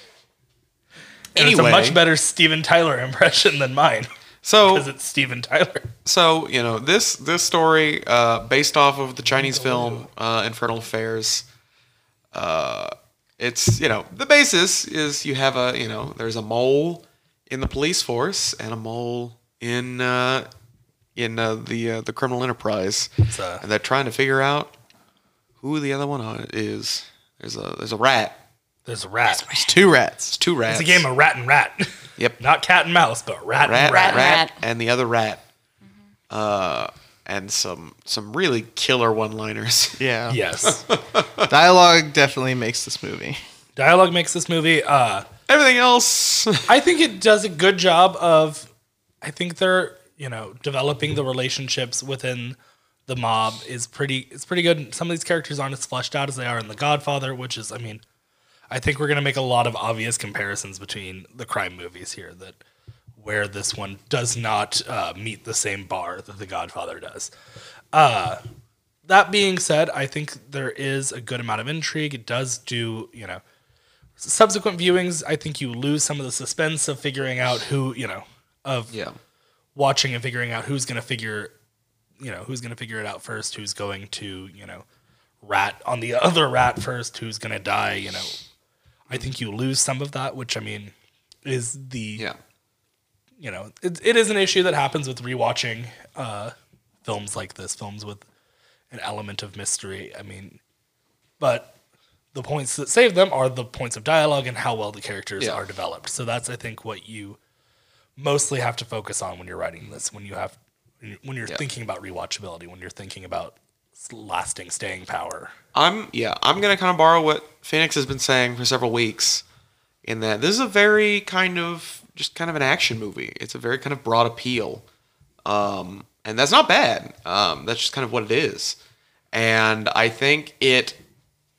And it's Anyway. a much better Steven Tyler impression than mine. So Because it's Steven Tyler. So you know this this story, uh, based off of the Chinese film uh, Infernal Affairs. Uh, it's you know the basis is you have a you know there's a mole in the police force and a mole in uh, in uh, the uh, the criminal enterprise, uh, and they're trying to figure out who the other one is. There's a there's a rat. There's a rat. It's two rats. It's two rats. It's a game of rat and rat. Yep. Not cat and mouse, but rat, rat, and rat, rat. rat, rat. and the other rat. Uh, and some some really killer one-liners. Yeah. Yes. Dialogue definitely makes this movie. Dialogue makes this movie. Uh, Everything else, I think it does a good job of. I think they're you know developing the relationships within the mob is pretty. It's pretty good. Some of these characters aren't as fleshed out as they are in The Godfather, which is, I mean, I think we're gonna make a lot of obvious comparisons between the crime movies here. That where this one does not uh, meet the same bar that The Godfather does. Uh, that being said, I think there is a good amount of intrigue. It does do you know. Subsequent viewings, I think you lose some of the suspense of figuring out who, you know, of yeah. watching and figuring out who's going to figure, you know, who's going to figure it out first, who's going to, you know, rat on the other rat first, who's going to die, you know. I think you lose some of that, which, I mean, is the, Yeah. you know, it, it is an issue that happens with rewatching uh, films like this, films with an element of mystery. I mean, but the points that save them are the points of dialogue and how well the characters Yeah. are developed. So that's, I think, what you mostly have to focus on when you're writing this, when you have, when you're Yeah. thinking about rewatchability, when you're thinking about lasting staying power. I'm yeah, I'm gonna kind of borrow what Phoenix has been saying for several weeks, in that this is a very kind of just kind of an action movie. It's a very kind of broad appeal, um, and that's not bad. Um, that's just kind of what it is, and I think it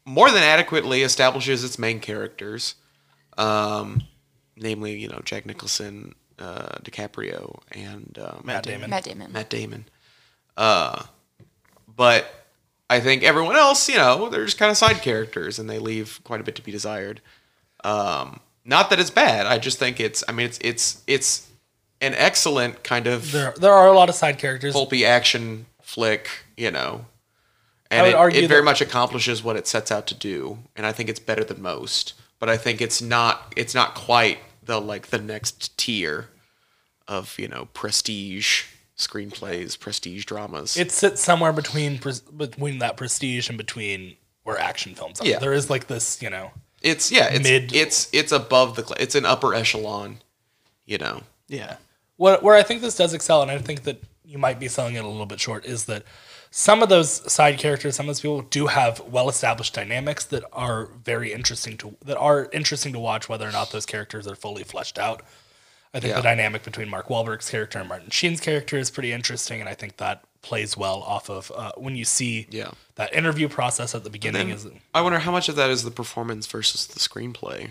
more than adequately establishes its main characters, um, namely, you know, Jack Nicholson, uh, DiCaprio, and uh, Matt Damon. Matt Damon. Matt Damon. Uh, but I think everyone else, you know, they're just kind of side characters, and they leave quite a bit to be desired. Um, not that it's bad. I just think it's. I mean, it's it's it's an excellent kind of There, there are a lot of side characters. pulpy action flick, you know, I and would it, argue it very that- much accomplishes what it sets out to do. And I think it's better than most. But I think it's not. It's not quite the like the next tier of you know prestige screenplays, prestige dramas. It sits somewhere between pres- between that prestige and between where action films are. Yeah. There is like this, you know. It's yeah, it's Mid- it's it's above the cl- it's an upper echelon, you know. Yeah. What where I think this does excel, and I think that you might be selling it a little bit short, is that some of those side characters, some of those people do have well established dynamics that are very interesting to that are interesting to watch, whether or not those characters are fully fleshed out. I think Yeah. the dynamic between Mark Wahlberg's character and Martin Sheen's character is pretty interesting, and I think that plays well off of uh, when you see Yeah. that interview process at the beginning. Then Is I wonder how much of that is the performance versus the screenplay.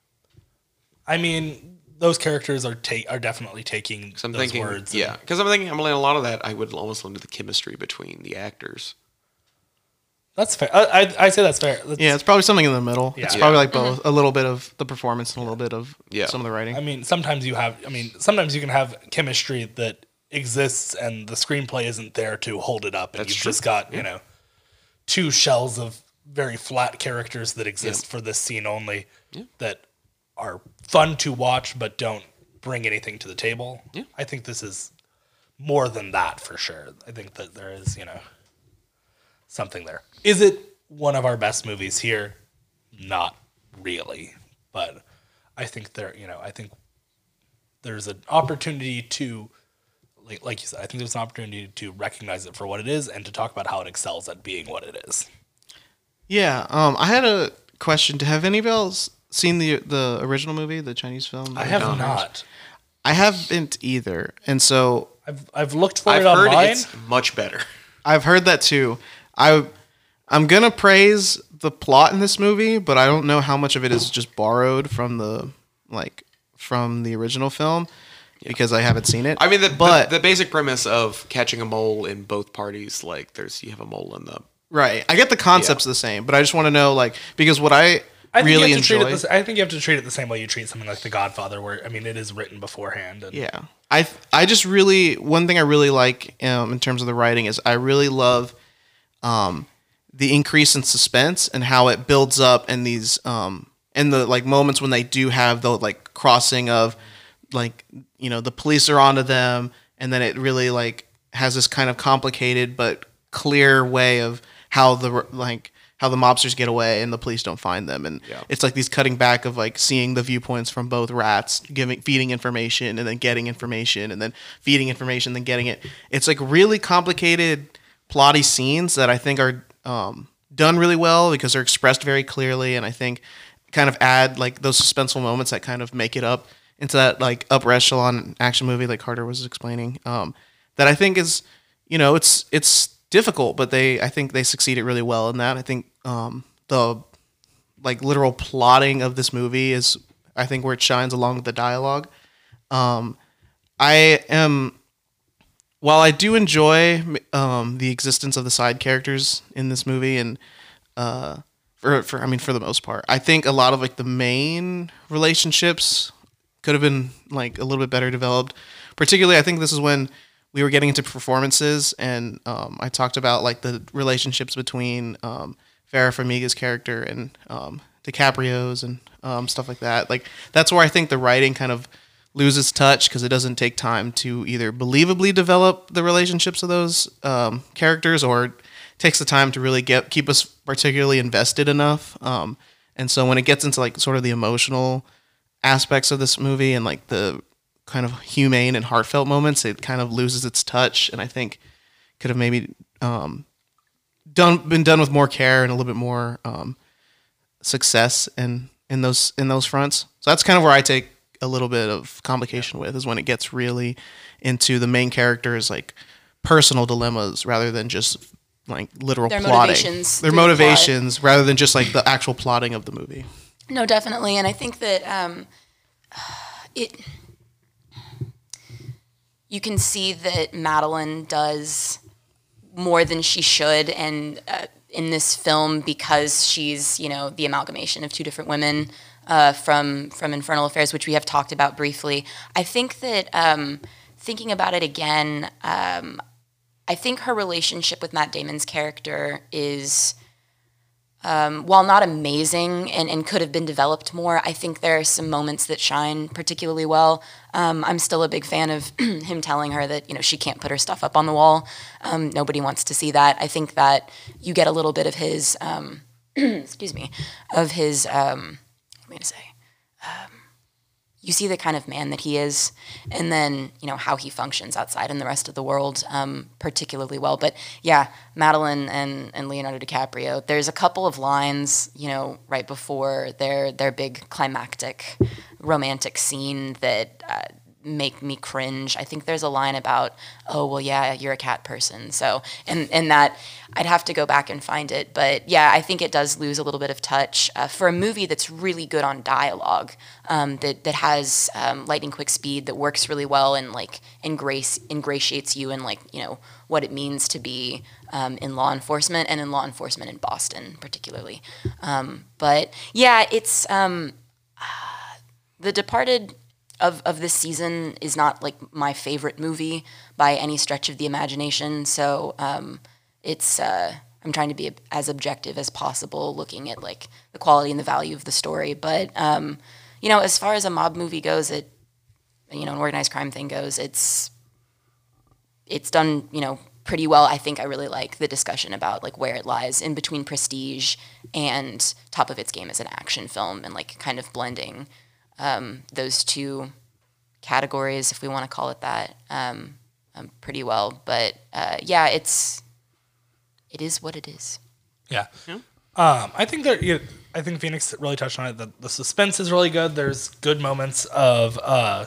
I mean, those characters are ta- are definitely taking So I'm those thinking, words. and- yeah, because I'm thinking I'm laying a lot of that. I would almost lean to the chemistry between the actors. That's fair. I, I, I say that's fair. That's, Yeah, it's probably something in the middle. Yeah. It's probably Yeah. like both, a little bit of the performance and a little bit of Yeah. some of the writing. I mean, sometimes you have. I mean, sometimes you can have chemistry that exists, and the screenplay isn't there to hold it up, and That's you've true. just got you know two shells of very flat characters that exist Yeah. for this scene only, that are fun to watch but don't bring anything to the table. Yeah. I think this is more than that for sure. I think that there is you know something there. Is it one of our best movies here? Not really, but I think there. You know, I think there's an opportunity to, like, like you said, I think there's an opportunity to recognize it for what it is and to talk about how it excels at being what it is. Yeah, um, I had a question. To have any of y'all s- seen the the original movie, the Chinese film? I have No. not. I haven't either, and so I've I've looked for I've it heard online. it's much better. I've heard that too. I I'm gonna praise the plot in this movie, but I don't know how much of it is just borrowed from the like from the original film because I haven't seen it. I mean, the, but the the basic premise of catching a mole in both parties, like there's you have a mole in the right, I get the concept's the same, but I just want to know like because what I, I think really you have to treat enjoy. it the, I think you have to treat it the same way you treat something like The Godfather, where I mean it is written beforehand. And Yeah, I I just really one thing I really like um, in terms of the writing is I really love um, the increase in suspense and how it builds up and these um, and the like moments when they do have the like crossing of like you know the police are onto them and then it really like has this kind of complicated but clear way of how the like how the mobsters get away and the police don't find them and Yeah. it's like these cutting back of like seeing the viewpoints from both rats giving feeding information and then getting information and then feeding information then getting it it's like really complicated plotty scenes that I think are um, done really well because they're expressed very clearly and I think kind of add like those suspenseful moments that kind of make it up into that like upper echelon action movie like Carter was explaining um, that I think is you know it's it's difficult but they I think they succeeded really well in that I think um, the like literal plotting of this movie is I think where it shines along with the dialogue um, I am while I do enjoy um, the existence of the side characters in this movie and uh, for, for I mean for the most part I think a lot of like the main relationships could have been like a little bit better developed particularly I think this is when we were getting into performances and um, I talked about like the relationships between um, Farrah Farmiga's character and um, DiCaprio's and um, stuff like that. Like that's where I think the writing kind of loses touch because it doesn't take time to either believably develop the relationships of those um, characters or it takes the time to really get keep us particularly invested enough. Um, and so when it gets into like sort of the emotional aspects of this movie and like the kind of humane and heartfelt moments, it kind of loses its touch, and I think could have maybe um, done been done with more care and a little bit more um, success in in those in those fronts. So that's kind of where I take a little bit of complication with is when it gets really into the main characters like personal dilemmas rather than just like literal Their plotting. motivations Their through the plot. motivations rather than just like the actual plotting of the movie. No, definitely, and I think that um, it. You can see that Madeline does more than she should, and uh, in this film because she's you know the amalgamation of two different women uh, from from Infernal Affairs, which we have talked about briefly. I think that um, thinking about it again. Um, I think her relationship with Matt Damon's character is, um, while not amazing and, and could have been developed more, I think there are some moments that shine particularly well. Um, I'm still a big fan of him telling her that, you know, she can't put her stuff up on the wall. Um, nobody wants to see that. I think that you get a little bit of his, um, excuse me, of his, um, what am I going to say? Um, you see the kind of man that he is, and then you know how he functions outside in the rest of the world um, particularly well. But yeah, Madeline and, and Leonardo DiCaprio. There's a couple of lines, you know, right before their their big climactic romantic scene that uh, make me cringe. I think there's a line about, oh well, yeah, you're a cat person. So and and that I'd have to go back and find it, but yeah, I think it does lose a little bit of touch uh, for a movie that's really good on dialogue. Um, that that has um, lightning quick speed, that works really well and like ingrace, ingratiates you in like you know what it means to be um, in law enforcement and in law enforcement in Boston particularly. Um, but yeah, it's um, uh, The Departed of of this season is not like my favorite movie by any stretch of the imagination. So um, it's uh, I'm trying to be as objective as possible, looking at like the quality and the value of the story, but. Um, You know, as far as a mob movie goes, it, you know, an organized crime thing goes, it's, it's done, you know, pretty well. I think I really like the discussion about like where it lies in between Prestige and top of its game as an action film, and like kind of blending um, those two categories, if we want to call it that, um, um, pretty well. But uh, yeah, it's, it is what it is. Yeah. Um, I think that you I think Phoenix really touched on it. The, the suspense is really good. There's good moments of uh,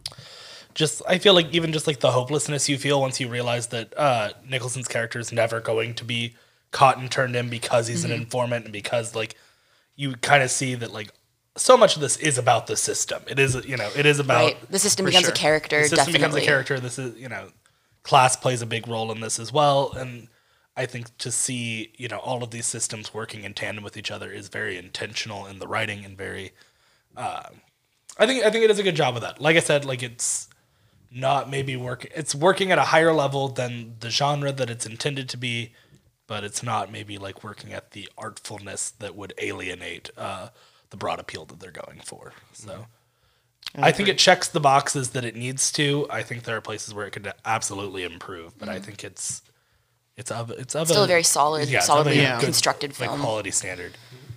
just I feel like even just like the hopelessness you feel once you realize that uh, Nicholson's character is never going to be caught and turned in because he's mm-hmm. an informant, and because like you kind of see that like so much of this is about the system. It is you know it is about right. The system becomes sure. a character. The system definitely. becomes a character. This is you know class plays a big role in this as well, and. I think to see, you know, all of these systems working in tandem with each other is very intentional in the writing and very, uh, I think, I think it does a good job of that. Like I said, like it's not maybe work, it's working at a higher level than the genre that it's intended to be, but it's not maybe like working at the artfulness that would alienate, uh, the broad appeal that they're going for. So I, I think it checks the boxes that it needs to. I think there are places where it could absolutely improve, but mm-hmm. I think it's, It's of it's of still a, a very solid, yeah, solidly yeah. constructed good, film. like quality standard.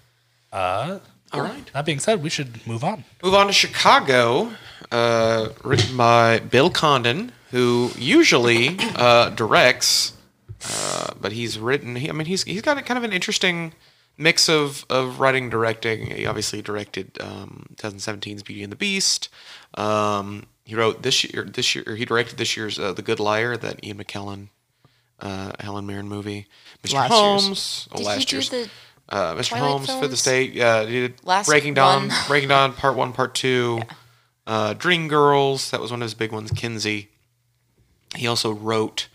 Uh, All right. That being said, we should move on. Move on to Chicago, uh, written by Bill Condon, who usually uh, directs, uh, but he's written. He, I mean, he's he's got a kind of an interesting mix of, of writing and directing. He obviously directed um, twenty seventeen's Beauty and the Beast. Um, he wrote this year. This year, or he directed this year's uh, The Good Liar, that Ian McKellen. Uh, Helen Mirren movie, Mister Last Holmes. Oh, Did last he do year's. the Uh, Mister Twilight Holmes for the films? State. Yeah, he did Last Breaking Dawn. one. Breaking Dawn Part One, Part Two. Yeah. Uh, Dreamgirls. That was one of his big ones. Kinsey. He also wrote.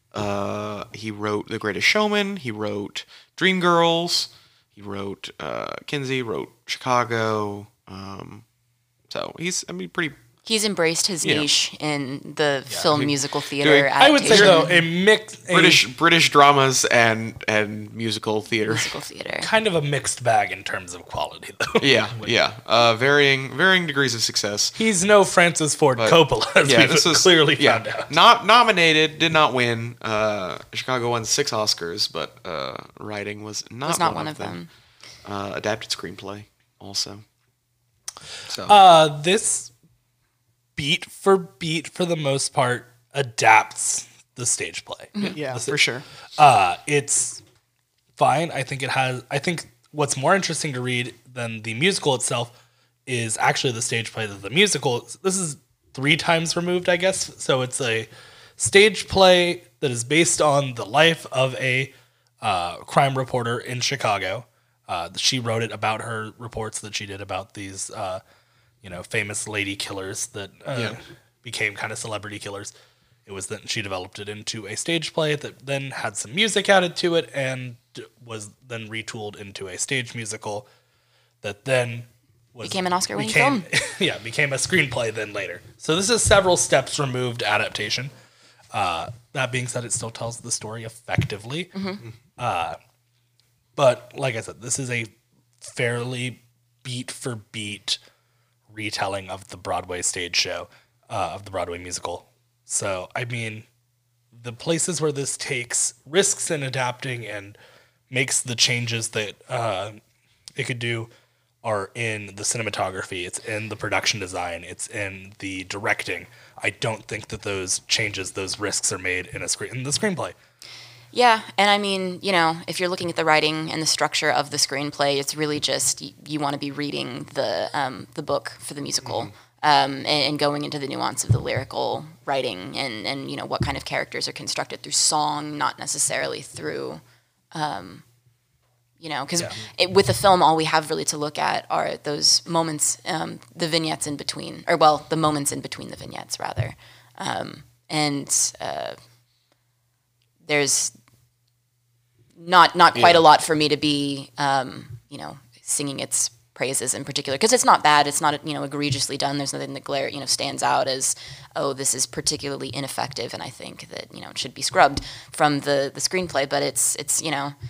Uh, he wrote The Greatest Showman. He wrote Dreamgirls. He wrote uh, Kinsey. Wrote Chicago. Um, so he's. I mean, pretty. He's embraced his Yeah. niche in the Yeah, film he- musical theater doing- adaptation. I would say though a mix, a British British dramas and and musical theater. musical theater. kind of a mixed bag in terms of quality though. Yeah, yeah. Uh, varying varying degrees of success. He's no Francis Ford But, Coppola, as yeah, we've this is clearly yeah, found out. Not nominated, did not win. Uh, Chicago won six Oscars, but uh, writing was not, Was not one, one of of them. Uh, adapted screenplay also. So Uh, this beat for beat, for the most part, adapts the stage play. Yeah, The- for sure. Uh, it's fine. I think it has. I think what's more interesting to read than the musical itself is actually the stage play. That the musical. This is three times removed, I guess. So it's a stage play that is based on the life of a uh, crime reporter in Chicago. Uh, she wrote it about her reports that she did about these, uh, you know, famous lady killers that uh, Yeah. became kind of celebrity killers. It was then she developed it into a stage play that then had some music added to it and was then retooled into a stage musical that then was Became an Oscar-winning became- film. yeah, became a screenplay then later. So this is several steps removed adaptation. Uh, that being said, it still tells the story effectively. Mm-hmm. Uh, but like I said, this is a fairly beat for beat retelling of the Broadway stage show, uh, of the Broadway musical. So, I mean, the places where this takes risks in adapting and makes the changes that uh, it could do are in the cinematography, it's in the production design, it's in the directing. I don't think that those changes, those risks are made in a screen in the screenplay. Yeah, and I mean, you know, if you're looking at the writing and the structure of the screenplay, it's really just you, you want to be reading the um, the book for the musical, Mm-hmm. um, and, and going into the nuance of the lyrical writing and and you know what kind of characters are constructed through song, not necessarily through, um, you know, because Yeah. with the film, all we have really to look at are those moments, um, the vignettes in between, or well, the moments in between the vignettes rather, um, and. Uh, there's not not quite Yeah. a lot for me to be, um, you know, singing its praises in particular because it's not bad. It's not you know egregiously done. There's nothing that glare you know stands out as oh this is particularly ineffective, and I think that you know it should be scrubbed from the the screenplay. But it's it's you know,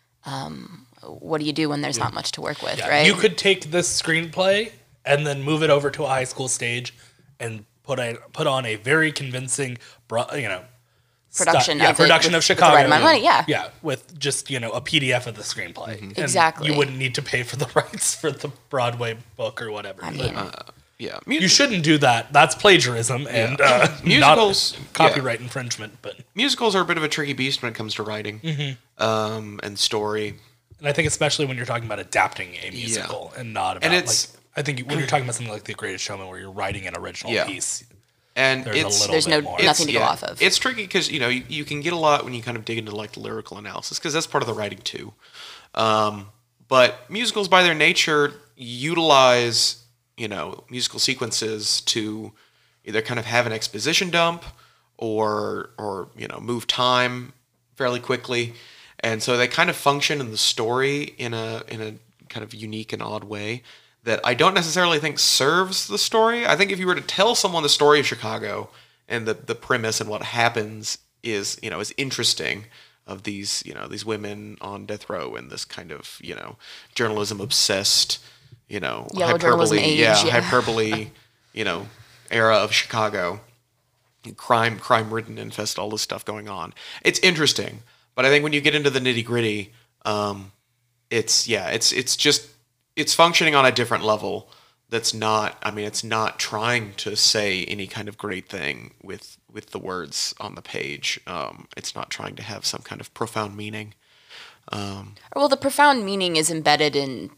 um, what do you do when there's not much to work with, Yeah, right? You could take this screenplay and then move it over to a high school stage and put a put on a very convincing, bro- you know, Production stu- yeah, of it production with- of with the Chicago. right amount of money, yeah. yeah, with just you know a P D F of the screenplay. And Exactly. You wouldn't need to pay for the rights for the Broadway book or whatever. I But mean, Yeah, you shouldn't do that. That's plagiarism and uh, Musicals, not copyright infringement. But musicals are a bit of a tricky beast when it comes to writing Mm-hmm. um, and story. and I think especially when you're talking about adapting a musical and not about And it's- like I think when you're talking about something like The Greatest Showman where you're writing an original Yeah. piece. And There's a it's little there's bit no more. nothing to go yeah, off of. It's tricky because you know you, you can get a lot when you kind of dig into like the lyrical analysis because that's part of the writing too. Um, but musicals, by their nature, utilize you know musical sequences to either kind of have an exposition dump or or you know move time fairly quickly, and so they kind of function in the story in a in a kind of unique and odd way that I don't necessarily think serves the story. I think if you were to tell someone the story of Chicago and the, the premise and what happens is, you know, is interesting of these, you know, these women on death row and this kind of, you know, journalism obsessed, you know, Yellow journalism age, yeah, yeah. hyperbole, you know, era of Chicago, crime, crime ridden, infested, all this stuff going on. It's interesting, but I think when you get into the nitty gritty, um, it's yeah, it's it's just it's functioning on a different level. That's not. I mean, it's not trying to say any kind of great thing with with the words on the page. Um, it's not trying to have some kind of profound meaning. Well, the profound meaning is embedded in,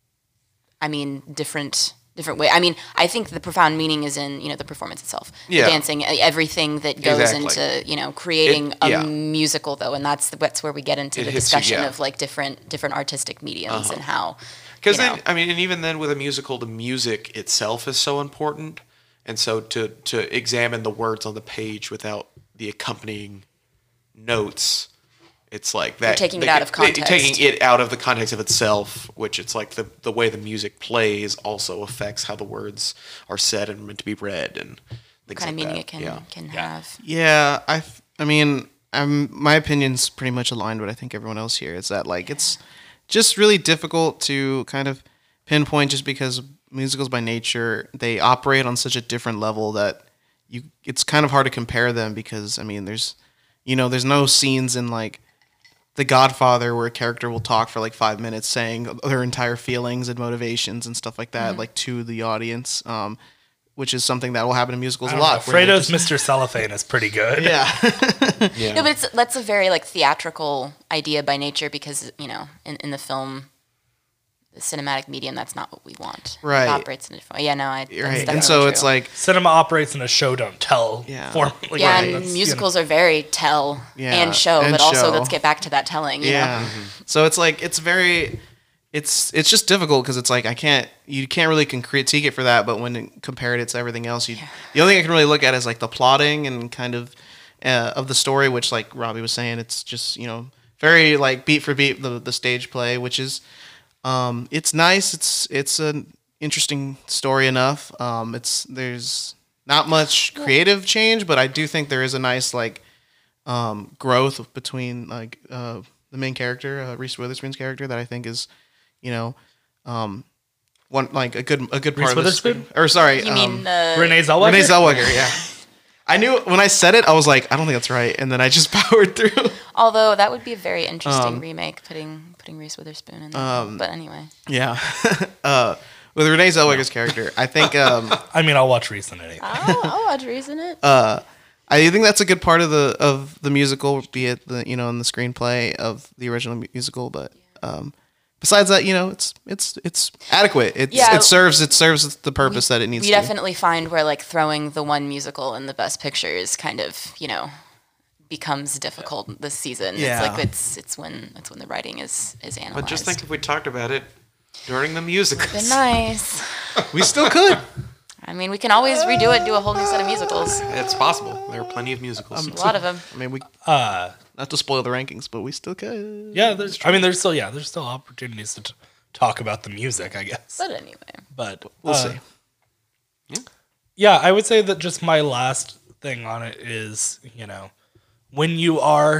I mean, different different way. I mean, I think the profound meaning is in you know the performance itself, Yeah. the dancing, e- everything that goes Exactly. into you know creating It- a yeah. musical though, and that's the, that's where we get into It the hits you, discussion yeah. of like different different artistic mediums and how. Because you then, know. I mean, and even then with a musical, the music itself is so important, and so to to examine the words on the page without the accompanying notes, it's like that. taking it they- out of they- context. Taking it out of the context of itself, which it's like the the way the music plays also affects how the words are said and meant to be read and things kind of like meaning that. it can yeah. can Yeah. have. Yeah, I, f- I mean, I'm, my opinion's pretty much aligned with I think everyone else here. Is that like it's just really difficult to kind of pinpoint just because musicals by nature they operate on such a different level that you it's kind of hard to compare them because I mean there's you know there's no scenes in like The Godfather where a character will talk for like five minutes saying their entire feelings and motivations and stuff like that like to the audience. Um, which is something that will happen in musicals a lot. where they Fredo's just- Mister Cellophane is pretty good. yeah. Yeah. No, but it's that's a very like theatrical idea by nature because you know in, in the film the cinematic medium, that's not what we want. Right. It operates in a different way. Yeah, no, I. that's Right. And definitely so true. it's like, Cinema operates in a show don't tell Yeah. form. Like, yeah, right, and that's, you know. musicals are very tell Yeah, and show, and but also show. let's get back to that telling. You yeah. know? So it's like, it's very, it's it's just difficult because it's like I can't you can't really con- critique it for that, but when it, compared it to everything else, you the only thing I can really look at is like the plotting and kind of uh, of the story, which like Robbie was saying, it's just you know very like beat for beat the the stage play, which is um it's nice, it's it's an interesting story enough. Um, it's there's not much creative change, but I do think there is a nice like um growth between like uh the main character, uh, Reese Witherspoon's character, that I think is. You know, um, one like a good a good part Reese of this. Witherspoon? Or sorry, You um, mean uh, Renee Zellweger. Renee Zellweger. Yeah, I knew when I said it, I was like, I don't think that's right, and then I just powered through. Although that would be a very interesting Um, remake, putting putting Reese Witherspoon in. There. um, but anyway, Yeah, uh, with Renee Zellweger's character, I think um, I mean, I'll watch Reese in anything. I'll, I'll watch Reese in it. uh, I think that's a good part of the of the musical, be it the you know in the screenplay of the original musical, but. Um, Besides that, you know, it's it's it's adequate. It's, Yeah. it serves it serves the purpose that it needs We to. definitely find where like throwing the one musical in the best picture is kind of you know becomes difficult this season. Yeah. It's like it's it's when it's when the writing is is analyzed. But just think if we talked about it during the music. Been nice. We still could. I mean, we can always redo it, and do a whole new set of musicals. It's possible. There are plenty of musicals. A lot of them. I mean, we Uh, not to spoil the rankings, but we still could. yeah, there's. I mean, there's still yeah, there's still opportunities to t- talk about the music, I guess. But anyway, But We'll uh, see. Yeah, I would say that just my last thing on it is, you know, when you are,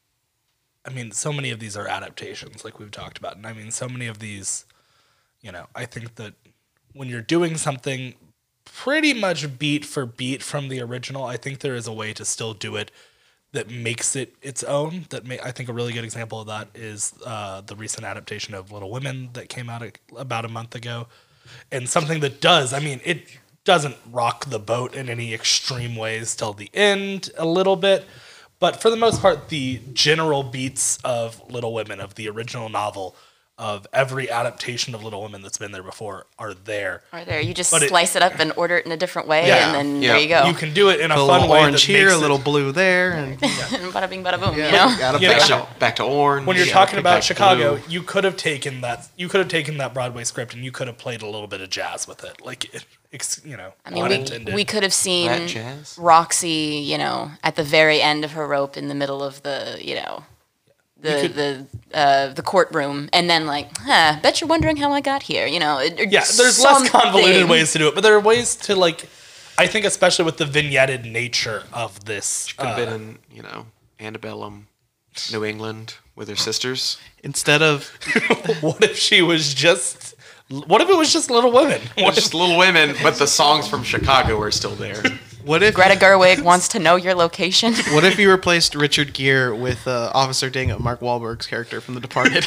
I mean, so many of these are adaptations, like we've talked about. And I mean, so many of these, you know, I think that when you're doing something pretty much beat for beat from the original, I think there is a way to still do it that makes it its own. That may, I think a really good example of that is uh, the recent adaptation of Little Women that came out a, about a month ago. And something that does, I mean, it doesn't rock the boat in any extreme ways till the end a little bit. But for the most part, the general beats of Little Women, of the original novel, of every adaptation of Little Women that's been there before are there. or there you just But it- slice it, up and order it in a different way, Yeah. and then Yeah. there you go. You can do it in a A fun little way orange that here, makes a it- little blue there, and bada bing, bada boom. yeah, You know. got a You know, picture. Back to, back to orange. when you're yeah, talking about back to Chicago, blue. you could have taken that. You could have taken that Broadway script and you could have played a little bit of jazz with it, like it, ex, you know, I mean, unintended. we, we could have seen Rat jazz? Roxy, you know, at the very end of her rope in the middle of the, you know, the could- the uh, the courtroom, and then like, huh, bet you're wondering how I got here, you know. It, or Yeah, there's less convoluted something. ways to do it, but there are ways to like. I think especially with the vignetted nature of this. Could have uh, been in, you know, Antebellum, New England with her sisters. Instead of what if she was just? What if it was just Little Women? What Just Little Women, but the songs from Chicago are still there. what if Greta Gerwig wants to know your location. what if you replaced Richard Gere with uh, Officer Ding, Mark Wahlberg's character from The Departed?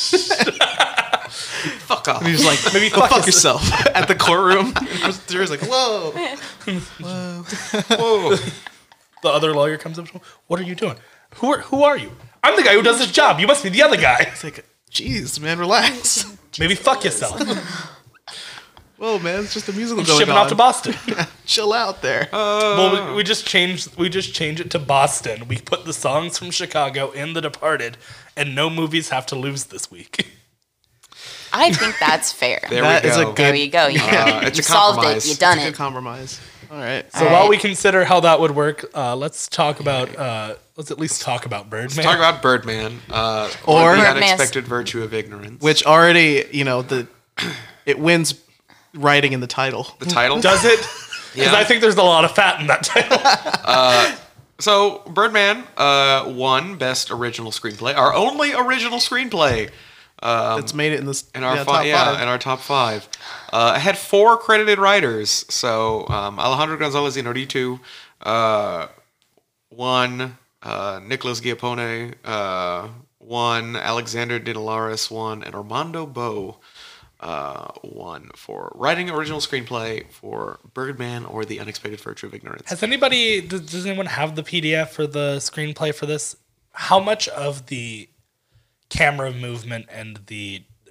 Fuck off. He was like, Maybe "Go fuck fuck yourself" at the courtroom. And Drew's like, "Whoa, Whoa. the other lawyer comes up to him. What are you doing? Who are who are you? I'm the guy who does this job. You must be the other guy. it's like, jeez, man, relax. Maybe fuck yourself. Whoa, man, it's just a musical I'm going shipping on. off to Boston. Chill out there. Well, we, we just changed. We just change it to Boston. We put the songs from Chicago in The Departed, and no movies have to lose this week. I think that's fair. There That we is go. a There good- you go. You, Uh, it's you a solved it. compromise. You done Good it. compromise. All right. So All while right. we consider how that would work, uh, let's talk about. Uh, let's at least talk about Birdman. Talk about Birdman, uh, Or- or the Birdman. unexpected virtue of ignorance. Which already, you know, the it wins writing in the title. the title Does it? Because Yeah. I think there's a lot of fat in that title. So Birdman uh, won Best Original Screenplay, our only original screenplay That's made it in this in our yeah, fi- top yeah five. in our top five. Uh, it had four credited writers. So um, Alejandro González Inarritu uh, won, uh, Nicolas Giappone uh, won, Alexander Dinelaris won, and Armando Bo uh, won for writing original screenplay for Birdman or The Unexpected Virtue of Ignorance. Has anybody? Does, does anyone have the P D F for the screenplay for this? How much of the camera movement and the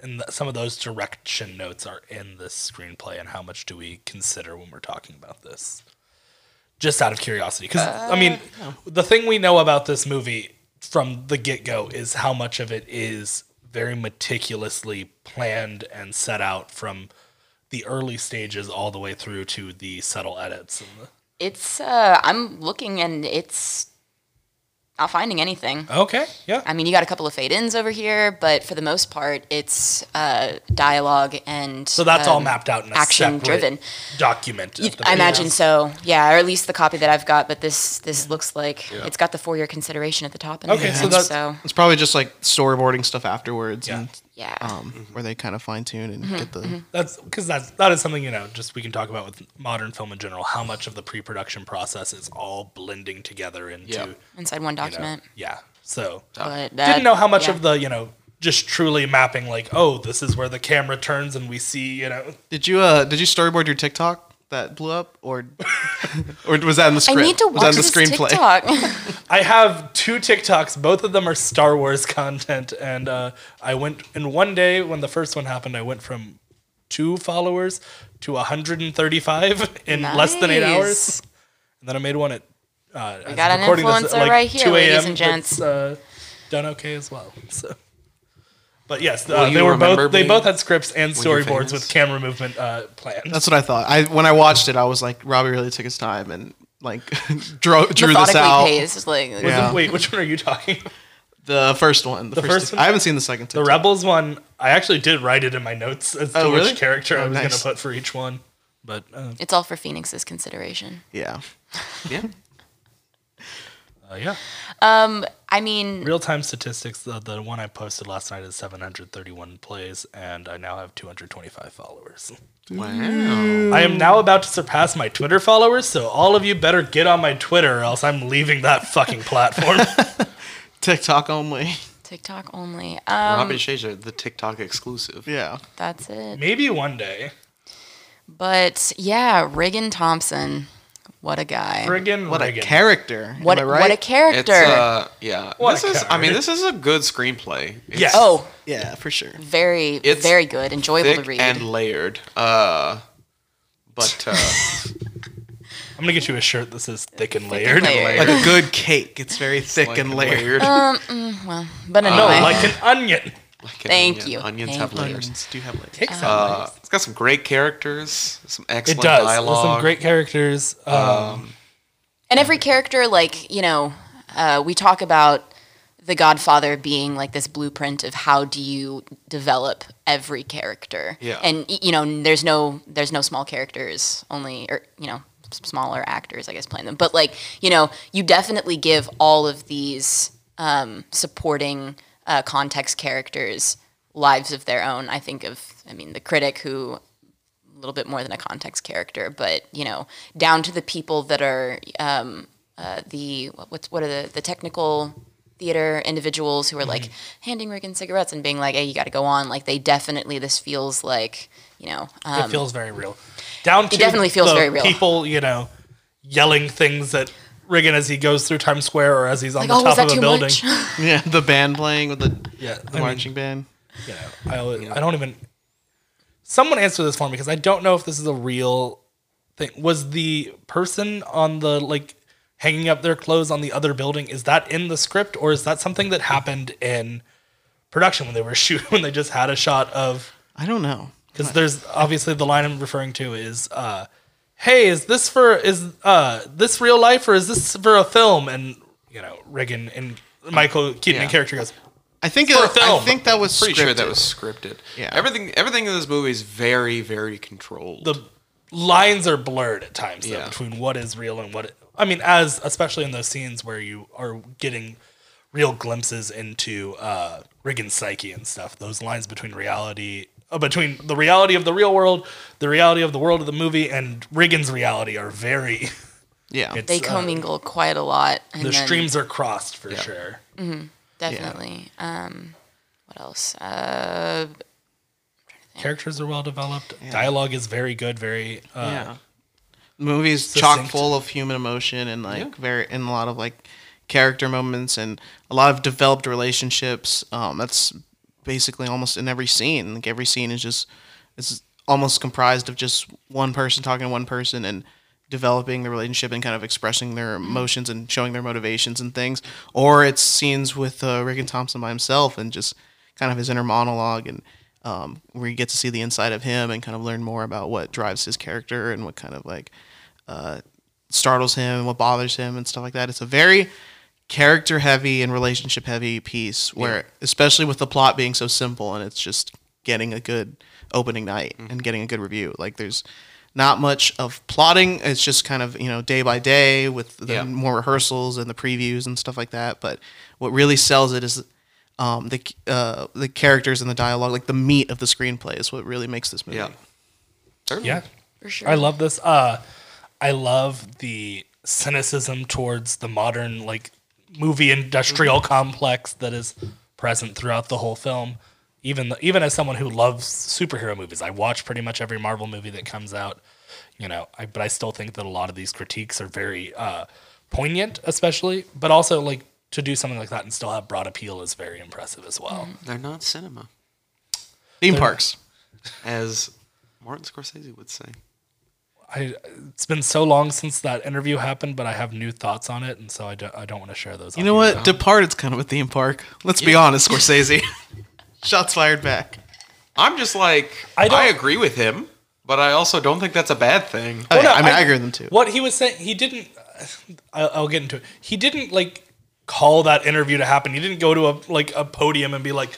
and th- some of those direction notes are in this screenplay, and how much do we consider when we're talking about this? Just out of curiosity, because Uh, I mean, the thing we know about this movie from the get-go is how much of it is very meticulously planned and set out from the early stages all the way through to the subtle edits. And the... It's uh, I'm looking and it's not finding anything. Okay, yeah. I mean, you got a couple of fade-ins over here, but for the most part, it's uh, dialogue and So that's all um, mapped out in a action-driven. separate document. You- at the I very imagine least. so. Yeah, or at least the copy that I've got. But this this looks like it's got the four year consideration at the top. And Okay, so everything, that's- so It's probably just like storyboarding stuff afterwards, Yeah. and yeah. um, where they kind of fine tune and get the. That's because that's that is something, you know, just we can talk about with modern film in general. How much of the pre-production process is all blending together into Yeah. Inside one you know, document. yeah. So But that, didn't know how much yeah. of the, you know, just truly mapping like, oh, this is where the camera turns and we see, you know. Did you uh did you storyboard your TikTok that blew up, or or was that in the I script? need to was that watch in the this screenplay? TikTok. I have two TikToks. Both of them are Star Wars content, and uh, I went in one day when the first one happened. I went from two followers to one hundred thirty-five in less than eight Nice. hours, and then I made one at. Uh, we got an influencer right here, ladies and gents. Uh, done okay as well. So, but yes, Will uh, you they were remember both. They me both had scripts and when you're storyboards famous? with camera movement uh, planned. That's what I thought. I when I watched it, I was like, Robbie really took his time and like drew, drew this Methodically out. paced, like Was Yeah. it- wait, which one are you talking about? The first one. The, The first. first two- one? I haven't seen the second. The TikTok. Rebels one, I actually did write it in my notes as to Oh, which really? character I Oh, was going nice. to put for each one. But uh, it's all for Phoenix's consideration. Yeah. Yeah. uh, yeah, I mean, real time statistics. The, the one I posted last night is seven hundred thirty-one plays, and I now have two hundred twenty-five followers. Wow. I am now about to surpass my Twitter followers, so all of you better get on my Twitter, or else I'm leaving that fucking platform. TikTok only. TikTok only. Um, Robin Shazer, the TikTok exclusive. Yeah. that's it. Maybe one day. But yeah, Regan Thompson, what a guy. Friggin' What Reagan. a character. what Am I right? what a It's character. uh yeah. What this a is I mean character. this is a good screenplay. It's Yes. oh, Yeah, for sure. very It's very good, enjoyable thick to read. and layered. Uh but uh I'm gonna get you a shirt that says thick and layered. layered. Like a good cake. It's very thick like and layered. but anyway, No, like an onion. like an Thank onion. you, Onions thank have you. layers. Onions do have layers. Takes Uh, it's got some great characters, some It excellent does. With dialogue. some great characters. Um, and every character, like you know, uh, we talk about The Godfather being like this blueprint of how do you develop every character. Yeah. And y- you know, there's no there's no small characters, only or you know s- smaller actors, I guess, playing them. But like you know, you definitely give all of these um, supporting uh, context characters lives of their own. I think of, I mean, the critic who a little bit more than a context character, but you know, down to the people that are um, uh, the what's what are the the technical theater individuals who are like handing Reagan cigarettes and being like, "Hey, you got to go on." Like they definitely, this feels like you know, um, it feels very real. Down to definitely feels the very real. people, you know, yelling things at Reagan as he goes through Times Square or as he's on like, the "Oh, was top that of a too building. much?" Yeah, the band playing with the, Yeah, the I mean, marching band. you know, I, always- I don't even. Someone answer this for me because I don't know if this is a real thing. Was the person on the like hanging up their clothes on the other building? Is that in the script or is that something that happened in production when they were shooting when they just had a shot of? I don't know. Because there's obviously the line I'm referring to is, uh, "Hey, is this for is uh, this real life or is this for a film?" And you know, Reagan and Michael Keaton Yeah. character goes, I think For a it, film. I think that was Pretty scripted. sure that was scripted. Yeah. Everything everything in this movie is very, very controlled. the lines are blurred at times though, Yeah. between what is real and what. I mean, as especially in those scenes where you are getting real glimpses into uh, Reagan's psyche and stuff. Those lines between reality, uh, between the reality of the real world, the reality of the world of the movie, and Reagan's reality are very. Yeah. It's, They uh, commingle quite a lot. And the then, streams are crossed for Yeah. sure. definitely. Um, what else? Uh, Characters are well developed. Dialogue is very good. Very. Uh, yeah. The movie's chock succinct. full of human emotion and like very and a lot of like character moments and a lot of developed relationships. Um, that's basically almost in every scene. Like every scene is just is almost comprised of just one person talking to one person and developing the relationship and kind of expressing their emotions and showing their motivations and things. Or it's scenes with uh, Regan Thompson by himself and just kind of his inner monologue, and um, where you get to see the inside of him and kind of learn more about what drives his character and what kind of like uh, startles him and what bothers him and stuff like that. It's a very character heavy and relationship heavy piece where, yeah. especially with the plot being so simple, and it's just getting a good opening night mm-hmm. and getting a good review. Like there's not much of plotting. It's just kind of, you know, day by day with the yeah. more rehearsals and the previews and stuff like that. But what really sells it is um, the uh, the characters and the dialogue, like the meat of the screenplay is what really makes this movie. Yeah, Certainly. yeah, for sure. I love this. Uh, I love the cynicism towards the modern like movie industrial mm-hmm. complex that is present throughout the whole film. Even the, even as someone who loves superhero movies, I watch pretty much every Marvel movie that comes out. You know, I, but I still think that a lot of these critiques are very uh, poignant, especially. But also, like to do something like that and still have broad appeal is very impressive as well. They're not cinema. Theme They're, parks, as Martin Scorsese would say. I, it's been so long since that interview happened, but I have new thoughts on it, and so I don't, I don't want to share those. You know what? Now. Departed's kind of a theme park. Let's yeah. be honest, Scorsese. Shots fired back. I'm just like, I, I agree with him, but I also don't think that's a bad thing. Oh, yeah, I mean, I, I agree with him too. What he was saying, he didn't, I'll, I'll get into it. He didn't like call that interview to happen. He didn't go to a like a podium and be like,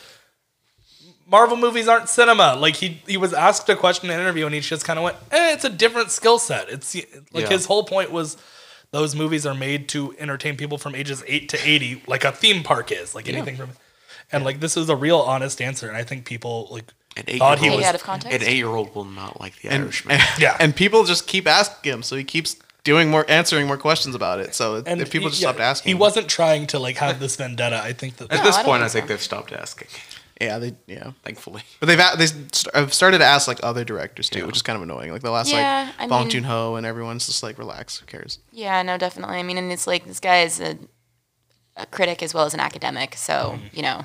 Marvel movies aren't cinema. Like he he was asked a question in an interview and he just kind of went, eh, it's a different skill set. It's like yeah. his whole point was those movies are made to entertain people from ages eight to eighty, like a theme park is, like yeah. anything from. And like this is a real honest answer, and I think people like thought he was out of context. An eight-year-old will not like The and, Irishman. And, yeah, and people just keep asking him, so he keeps doing more, answering more questions about it. So and if people he, just yeah, stopped asking, he wasn't trying to like have this vendetta. I think that at no, this I point, think I think so. they've stopped asking. Yeah, they yeah, thankfully. But they've they have started to ask like other directors too, yeah. which is kind of annoying. Like the last yeah, like I Bong mean, Joon Ho, and everyone's just like, relax, who cares? Yeah, no, definitely. I mean, and it's like this guy is a, a critic as well as an academic, so you know.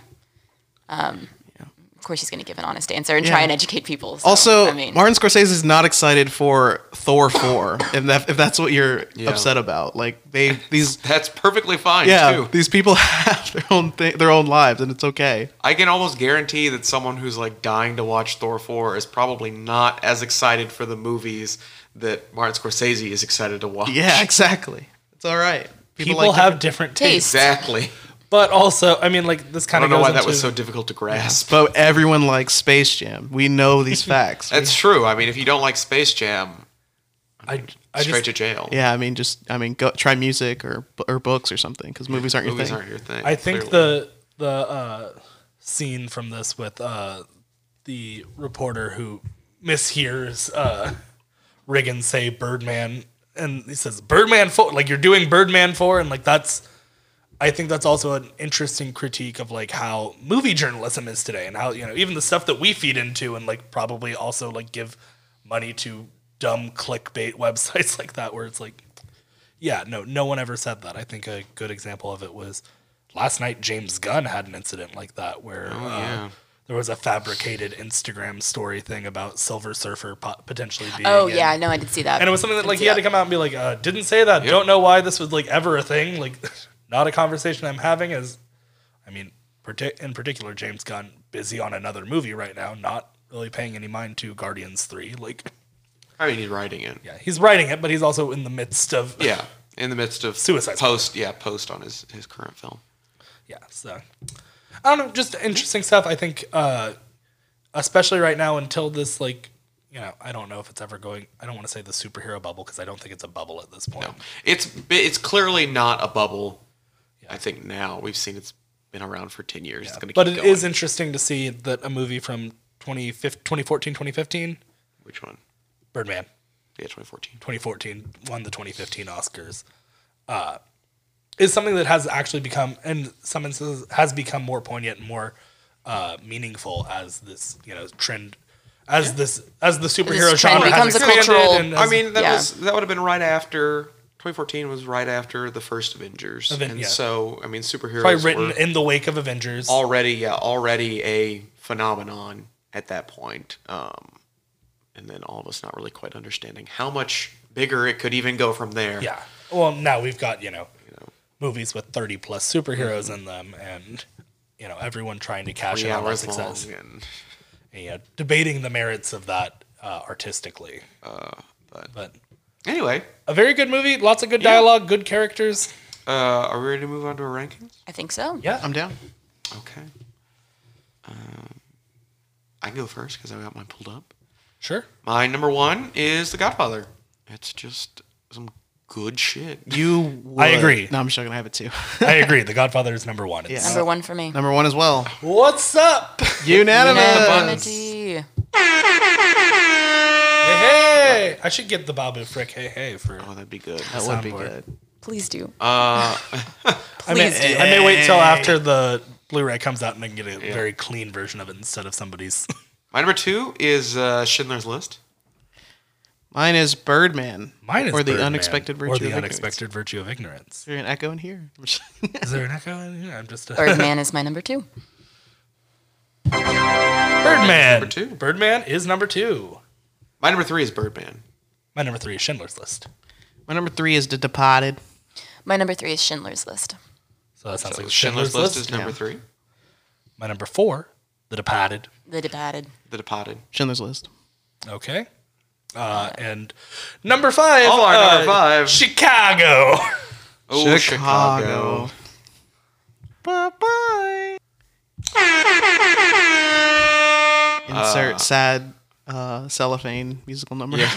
Um, yeah. Of course, he's going to give an honest answer and yeah. try and educate people. So, also, I mean. Martin Scorsese is not excited for Thor four, if that if that's what you're yeah. upset about. Like they these that's perfectly fine. Yeah, too. These people have their own thing, their own lives, and it's okay. I can almost guarantee that someone who's like dying to watch Thor four is probably not as excited for the movies that Martin Scorsese is excited to watch. Yeah, exactly. It's all right. People, people like have different, different tastes. Exactly. But also, I mean, like this kind I of. don't know goes why that into, was so difficult to grasp. But everyone likes Space Jam. We know these facts. That's true. I mean, if you don't like Space Jam, I, I straight just, to jail. Yeah, I mean, just I mean, go try music or or books or something because movies aren't your movies thing. aren't your thing. I think clearly. the the uh, scene from this with uh, the reporter who mishears uh, Riggins say Birdman, and he says Birdman four, like you're doing Birdman four, and like that's. I think that's also an interesting critique of like how movie journalism is today, and how, you know, even the stuff that we feed into and like probably also like give money to dumb clickbait websites like that, where it's like, yeah, no, no one ever said that. I think a good example of it was last night. James Gunn had an incident like that where oh, uh, yeah. there was a fabricated Instagram story thing about Silver Surfer po- potentially being. Oh in, yeah, no, I did see that. and it was something that like he that. had to come out and be like, uh, didn't say that. Yep. Don't know why this was like ever a thing. Like. Not a conversation I'm having as, I mean, partic- in particular, James Gunn busy on another movie right now, not really paying any mind to Guardians three. Like, I mean, he's writing it. Yeah, he's writing it, but he's also in the midst of yeah, in the midst of Suicide post. Yeah, post on his, his current film. Yeah, so I don't know, just interesting stuff. I think, uh, especially right now, until this like. You know, I don't know if it's ever going. I don't want to say the superhero bubble because I don't think it's a bubble at this point. No, it's it's clearly not a bubble. Yeah. I think now we've seen it's been around for ten years. Yeah. It's going to keep But it going. is interesting to see that a movie from twenty fourteen, twenty fifteen Which one? Birdman. Yeah, twenty fourteen. twenty fourteen won the twenty fifteen Oscars. Uh, is something that has actually become, in some instances, has become more poignant and more uh, meaningful as this, you know, trend. As yeah. this, as the superhero genre becomes has a cultural. And I mean, that yeah. was that would have been right after twenty fourteen was right after the first Avengers, Aven- and yeah. so I mean, superheroes probably written were in the wake of Avengers. already, yeah, already a phenomenon at that point. Um, and then all of us not really quite understanding how much bigger it could even go from there. Yeah. Well, now we've got, you know, movies with thirty plus superheroes in them, and, you know, everyone trying to cash Three in on that hours success. long. And, And, you know, debating the merits of that uh, artistically. uh, but But anyway, a very good movie, lots of good dialogue, good characters. uh, are we ready to move on to our rankings? I think so. Yeah. I'm down. Okay. Um, I can go first because I got mine pulled up. Sure. My number one is The Godfather. It's just some good shit. You. I would- agree. No, I'm just gonna have it too. I agree. The Godfather is number one. It's, Number one for me. Number one as well. What's up? Unanimous. Unanimity. Hey, hey. I should get the Babu Frick Hey Hey for. Oh, that'd be good. That would be Soundboard. good. Please do. Uh, I may, Please do. I may wait till after the Blu-ray comes out and I can get a very clean version of it instead of somebody's. my number two is uh, Schindler's List. Mine is Birdman. Mine is or the Birdman, unexpected virtue or the of unexpected virtue of ignorance. Is there an echo in here? Is there an echo in here? I'm just a Birdman is my number two. Birdman. Number two. Birdman is number two. My number three is Birdman. My number three is Schindler's List. My number three is The Departed. My number three is Schindler's List. So that sounds So like Schindler's, List, is number Yeah. three. My number four, The Departed. The Departed. The Departed. Schindler's List. Okay. Uh, and number five. Oh, our uh, number five. Chicago. Oh, Chicago. Bye-bye. Insert sad uh, cellophane musical number. Yeah.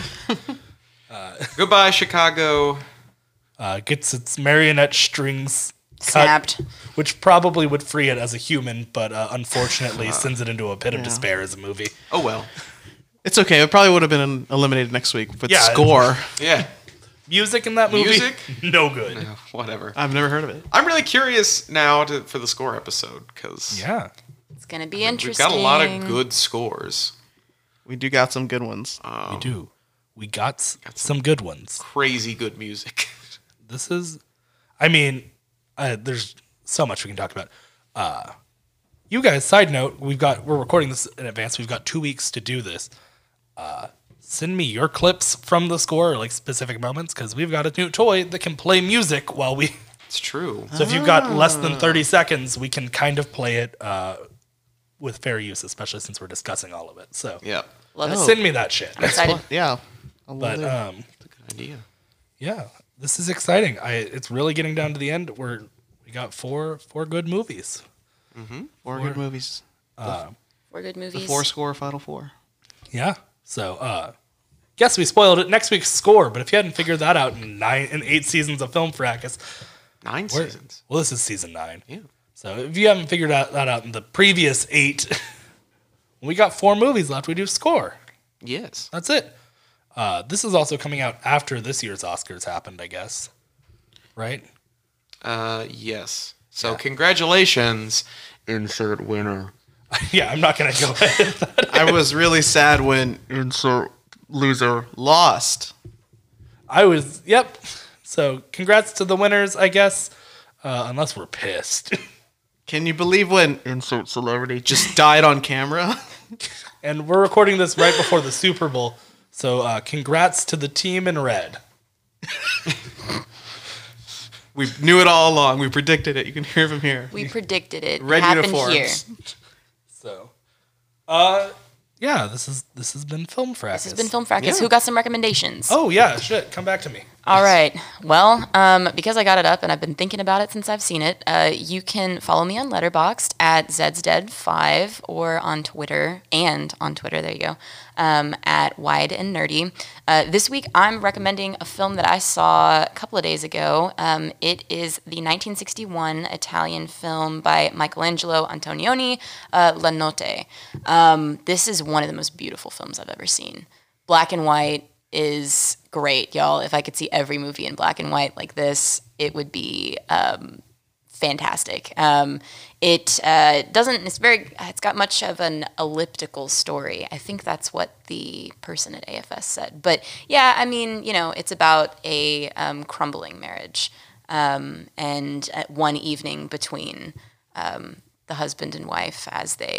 Goodbye, Chicago. Uh, gets its marionette strings cut, Snapped. which probably would free it as a human, but uh, unfortunately sends it into a pit of despair as a movie. Oh, well. It's okay. It probably would have been eliminated next week with Yeah. score. Yeah. Music in that movie, Music? no good. Yeah, whatever. I've never heard of it. I'm really curious now to, for the score episode because Yeah. It's going to be we've interesting. got a lot of good scores. We do got some good ones. we do. We got, s- some good ones. Crazy good music. This is, I mean, uh, there's so much we can talk about. Uh, you guys, side note, we've got, we're recording this in advance. We've got two weeks to do this. Uh, send me your clips from the score, or like specific moments, because we've got a new toy that can play music while we. It's true. So if you've got less than thirty seconds, we can kind of play it uh, with fair use, especially since we're discussing all of it. So Yeah. Love it. send me that shit. I'm excited. Yeah. I will But do. um, Good idea. yeah, this is exciting. I it's really getting down to the end. We're we got four four good movies. four good movies. Four good The movies. four score final four. Yeah. So uh, guess we spoiled it. Next week's score. But if you hadn't figured that out in nine in eight seasons of Film Fracas, Nine we're- seasons. well, this is season nine. Yeah. So if you haven't figured out, that out in the previous eight, we got four movies left. We do score. Yes. That's it. Uh, this is also coming out after this year's Oscars happened, I guess. Right? Uh, yes. So congratulations, insert winner. Yeah, I'm not going to go ahead. I was really sad when insert loser lost. I was, yep. So congrats to the winners, I guess. Uh, unless we're pissed. Can you believe when insert celebrity just died on camera? And we're recording this right before the Super Bowl. So uh, congrats to the team in red. We knew it all along. We predicted it. You can hear from here. We predicted it. Red it happened uniforms. here. So, uh, yeah, this is this has been Film Fracas. This has been Film Fracas. Who got some recommendations? Oh yeah, shit. Come back to me. All right. Well, um, because I got it up and I've been thinking about it since I've seen it, uh, you can follow me on Letterboxd at Zed's Dead five or on Twitter, and on Twitter, there you go, um, at Wide and Nerdy. Uh, this week, I'm recommending a film that I saw a couple of days ago. Um, it is the nineteen sixty-one Italian film by Michelangelo Antonioni, uh, La Notte. Um, this is one of the most beautiful films I've ever seen. Black and white is great, y'all. If I could see every movie in black and white like this, it would be um, fantastic. Um, it uh, doesn't. It's very. It's got much of an elliptical story. I think that's what the person at A F S said. But yeah, I mean, you know, it's about a um, crumbling marriage um, and at one evening between um, the husband and wife as they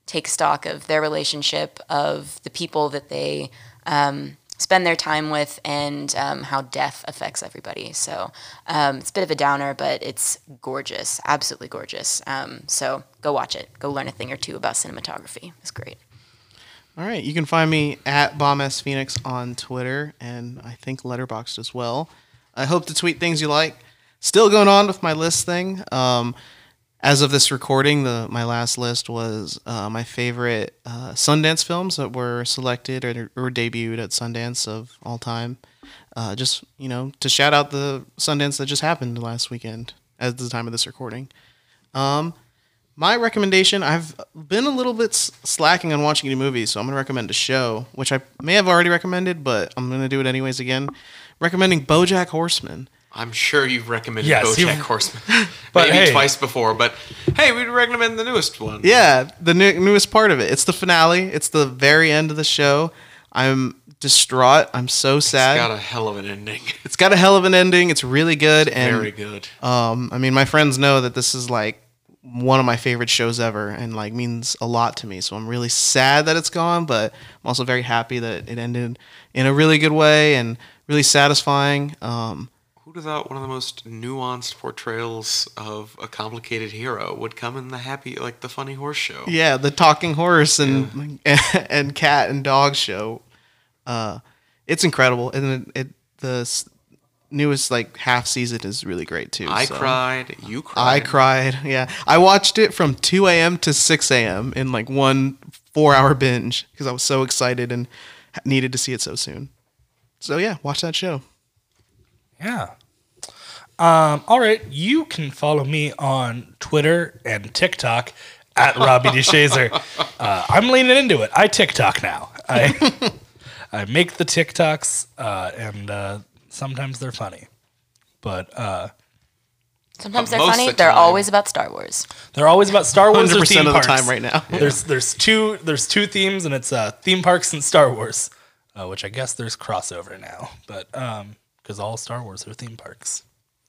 take stock of their relationship, of the people that they um, spend their time with, and um, how death affects everybody. So um, it's a bit of a downer, but it's gorgeous, absolutely gorgeous. Um, so go watch it. Go learn a thing or two about cinematography. It's great. All right, you can find me at BombSPhoenix on Twitter, and I think Letterboxd as well. I hope to tweet things you like. Still going on with my list thing. Um, as of this recording, the my last list was uh, my favorite uh, Sundance films that were selected or, or debuted at Sundance of all time. Uh, just, you know, to shout out the Sundance that just happened last weekend at the time of this recording. Um, my recommendation, I've been a little bit s- slacking on watching any movies, so I'm going to recommend a show, which I may have already recommended, but I'm going to do it anyways again. Recommending BoJack Horseman. I'm sure you've recommended Yes, BoJack you've- Horseman, But maybe hey. twice before. But hey, we'd recommend the newest one. Yeah, the new, newest part of it. It's the finale. It's the very end of the show. I'm distraught. I'm so sad. It's got a hell of an ending. It's got a hell of an ending. It's really good. And Very good. Um, I mean, my friends know that this is like one of my favorite shows ever, and like means a lot to me. So I'm really sad that it's gone, but I'm also very happy that it ended in a really good way and really satisfying. Um, Who'd have thought one of the most nuanced portrayals of a complicated hero would come in the happy, like the funny horse show? yeah, the talking horse and and cat and dog show. Uh, it's incredible, and it, it the s- newest like half season is really great too. I so. cried. You cried. I cried. Yeah, I watched it from two a.m. to six a.m. in like one four-hour binge because I was so excited and needed to see it so soon. So yeah, watch that show. Yeah. Um, all right. You can follow me on Twitter and TikTok at Robbie DeShazer. Uh, I'm leaning into it. I TikTok now. I I make the TikToks, uh, and uh, sometimes they're funny, but uh, Sometimes But they're most funny. of the They're time- always about Star Wars. they're always about Star Wars or one hundred percent theme of the parks. time right now. There's there's two there's two themes, and it's uh, theme parks and Star Wars, uh, which I guess there's crossover now, but because all Star Wars are theme parks.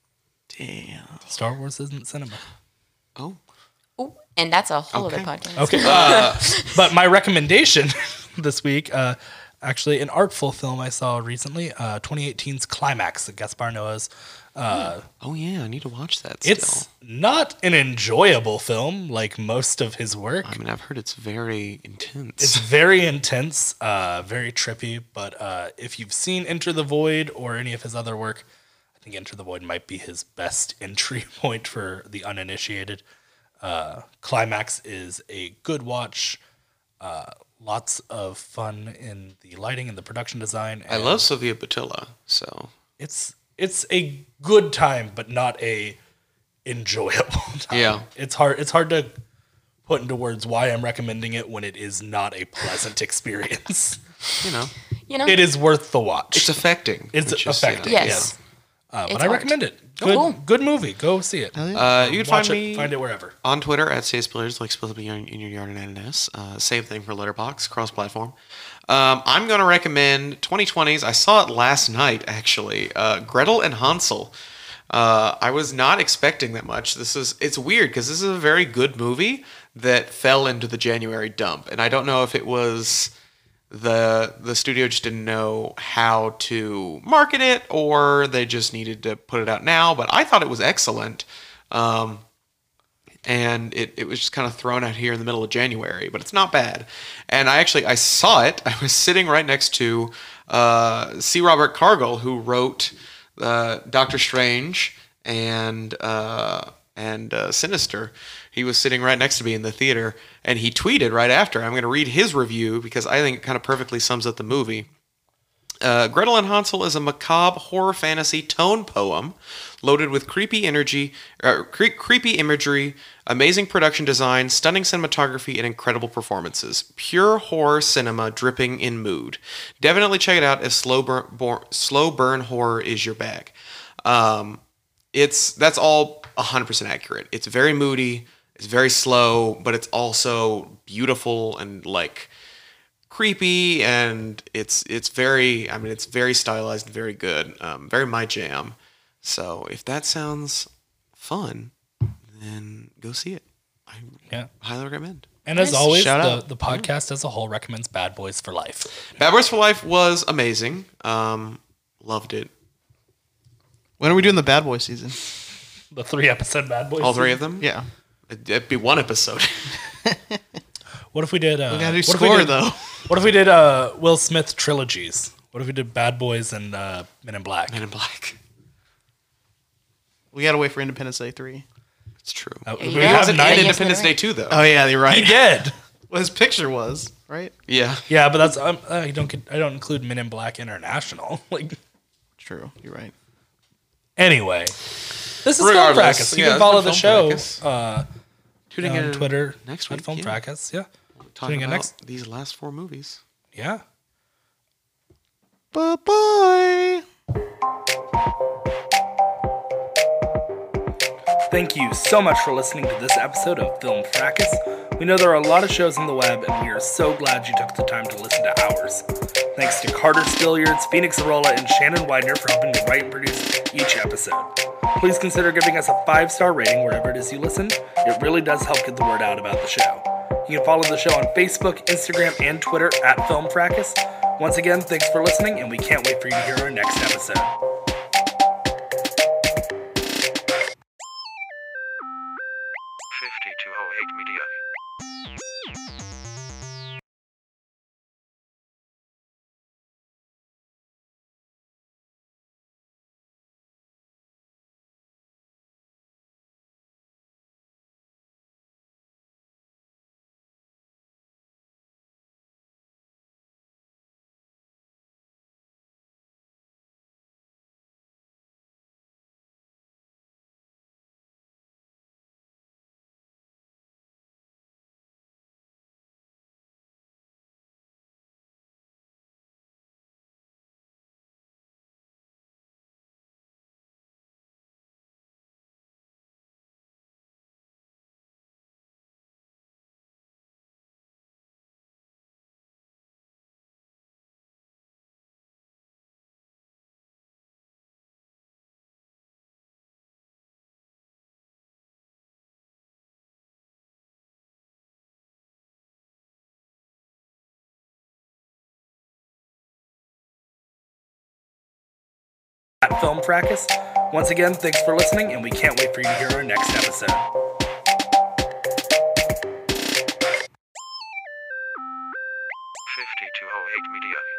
Damn. Star Wars isn't cinema. Oh, Ooh, and that's a whole Okay. other podcast. Okay, uh, but my recommendation this week, uh, actually, an artful film I saw recently, uh, twenty eighteen's Climax, Gaspar Noé's. Uh, oh yeah, I need to watch that. Still. it's not an enjoyable film like most of his work. I mean, I've heard it's very intense. It's very intense, uh, very trippy. But uh, if you've seen Enter the Void or any of his other work, I think Enter the Void might be his best entry point for the uninitiated. Uh, Climax is a good watch. Uh, lots of fun in the lighting and the production design. I and love Sofia Boutella, so it's it's a good time, but not a enjoyable time. Yeah. It's hard. It's hard to put into words why I'm recommending it when it is not a pleasant experience. you know, You know, It is worth the watch. it's affecting. It's which is, affecting. You know, yes. Uh, It's but I hard. recommend it. Good, Cool. good movie. Go see it. Uh, you can Watch find it. me Find it wherever. on Twitter at Say Spillers, like Spill in in your yard and N S. Uh, same thing for Letterboxd, cross-platform. Um, I'm going to recommend twenty twenties. I saw it last night, actually. Uh, Gretel and Hansel. Uh, I was not expecting that much. This is it's weird because this is a very good movie that fell into the January dump, and I don't know if it was the the studio just didn't know how to market it or they just needed to put it out now. But I thought it was excellent. Um, and it, it was just kind of thrown out here in the middle of January, but it's not bad. And I actually, I saw it. I was sitting right next to uh, C. Robert Cargill, who wrote uh, Doctor Strange and uh, and uh, Sinister. He was sitting right next to me in the theater, and he tweeted right after. I'm going to read his review because I think it kind of perfectly sums up the movie. Uh, Gretel and Hansel is a macabre horror fantasy tone poem loaded with creepy energy, uh, cre- creepy imagery, amazing production design, stunning cinematography, and incredible performances. Pure horror cinema dripping in mood. Definitely check it out if slow burn, bor- slow burn horror is your bag. Um, it's that's all one hundred percent accurate. It's very moody, it's very slow, but it's also beautiful and like creepy, and it's it's very I mean it's very stylized and very good, um, very my jam. So if that sounds fun, then go see it. I Yeah. highly recommend. And as Nice. always, Shout the, out. the podcast as a whole recommends Bad Boys for Life. Bad Boys for Life was amazing. Um, loved it. When are we doing the Bad Boy season? The three episode Bad Boys. All three of season. them. Yeah. It'd it'd be one episode. What if we did? Uh, We gotta do what if we score did- though. What if we did uh, Will Smith trilogies? What if we did Bad Boys and uh, Men in Black? Men in Black. We gotta wait for Independence Day three. It's true. Uh, you we go. have Wasn't Yeah, in yes, Independence they're Day two though. Oh yeah, you're right. He did. Well, his picture was right. Yeah. Yeah, but that's um, I don't get, I don't include Men in Black International. Like True. You're right. anyway, this is Film Regardless, Fracas. You yeah, can it's follow been the Film show Fracas. uh, Tuning on in Twitter next at week. Film yeah. Fracas. Yeah, Talking Tuning in about next. these last four movies. Yeah. Bye bye. Thank you so much for listening to this episode of Film Fracas. We know there are a lot of shows on the web, and we are so glad you took the time to listen to ours. Thanks to Carter Stilliards, Phoenix Arola, and Shannon Widener for helping to write and produce each episode. Please consider giving us a five-star rating wherever it is you listen. It really does help get the word out about the show. You can follow the show on Facebook, Instagram, and Twitter at Film Fracas. Once again, thanks for listening, and we can't wait for you to hear our next episode. fifty-two oh eight Media. At Film Fracas. Once again, thanks for listening, and we can't wait for you to hear our next episode. fifty-two oh eight Media.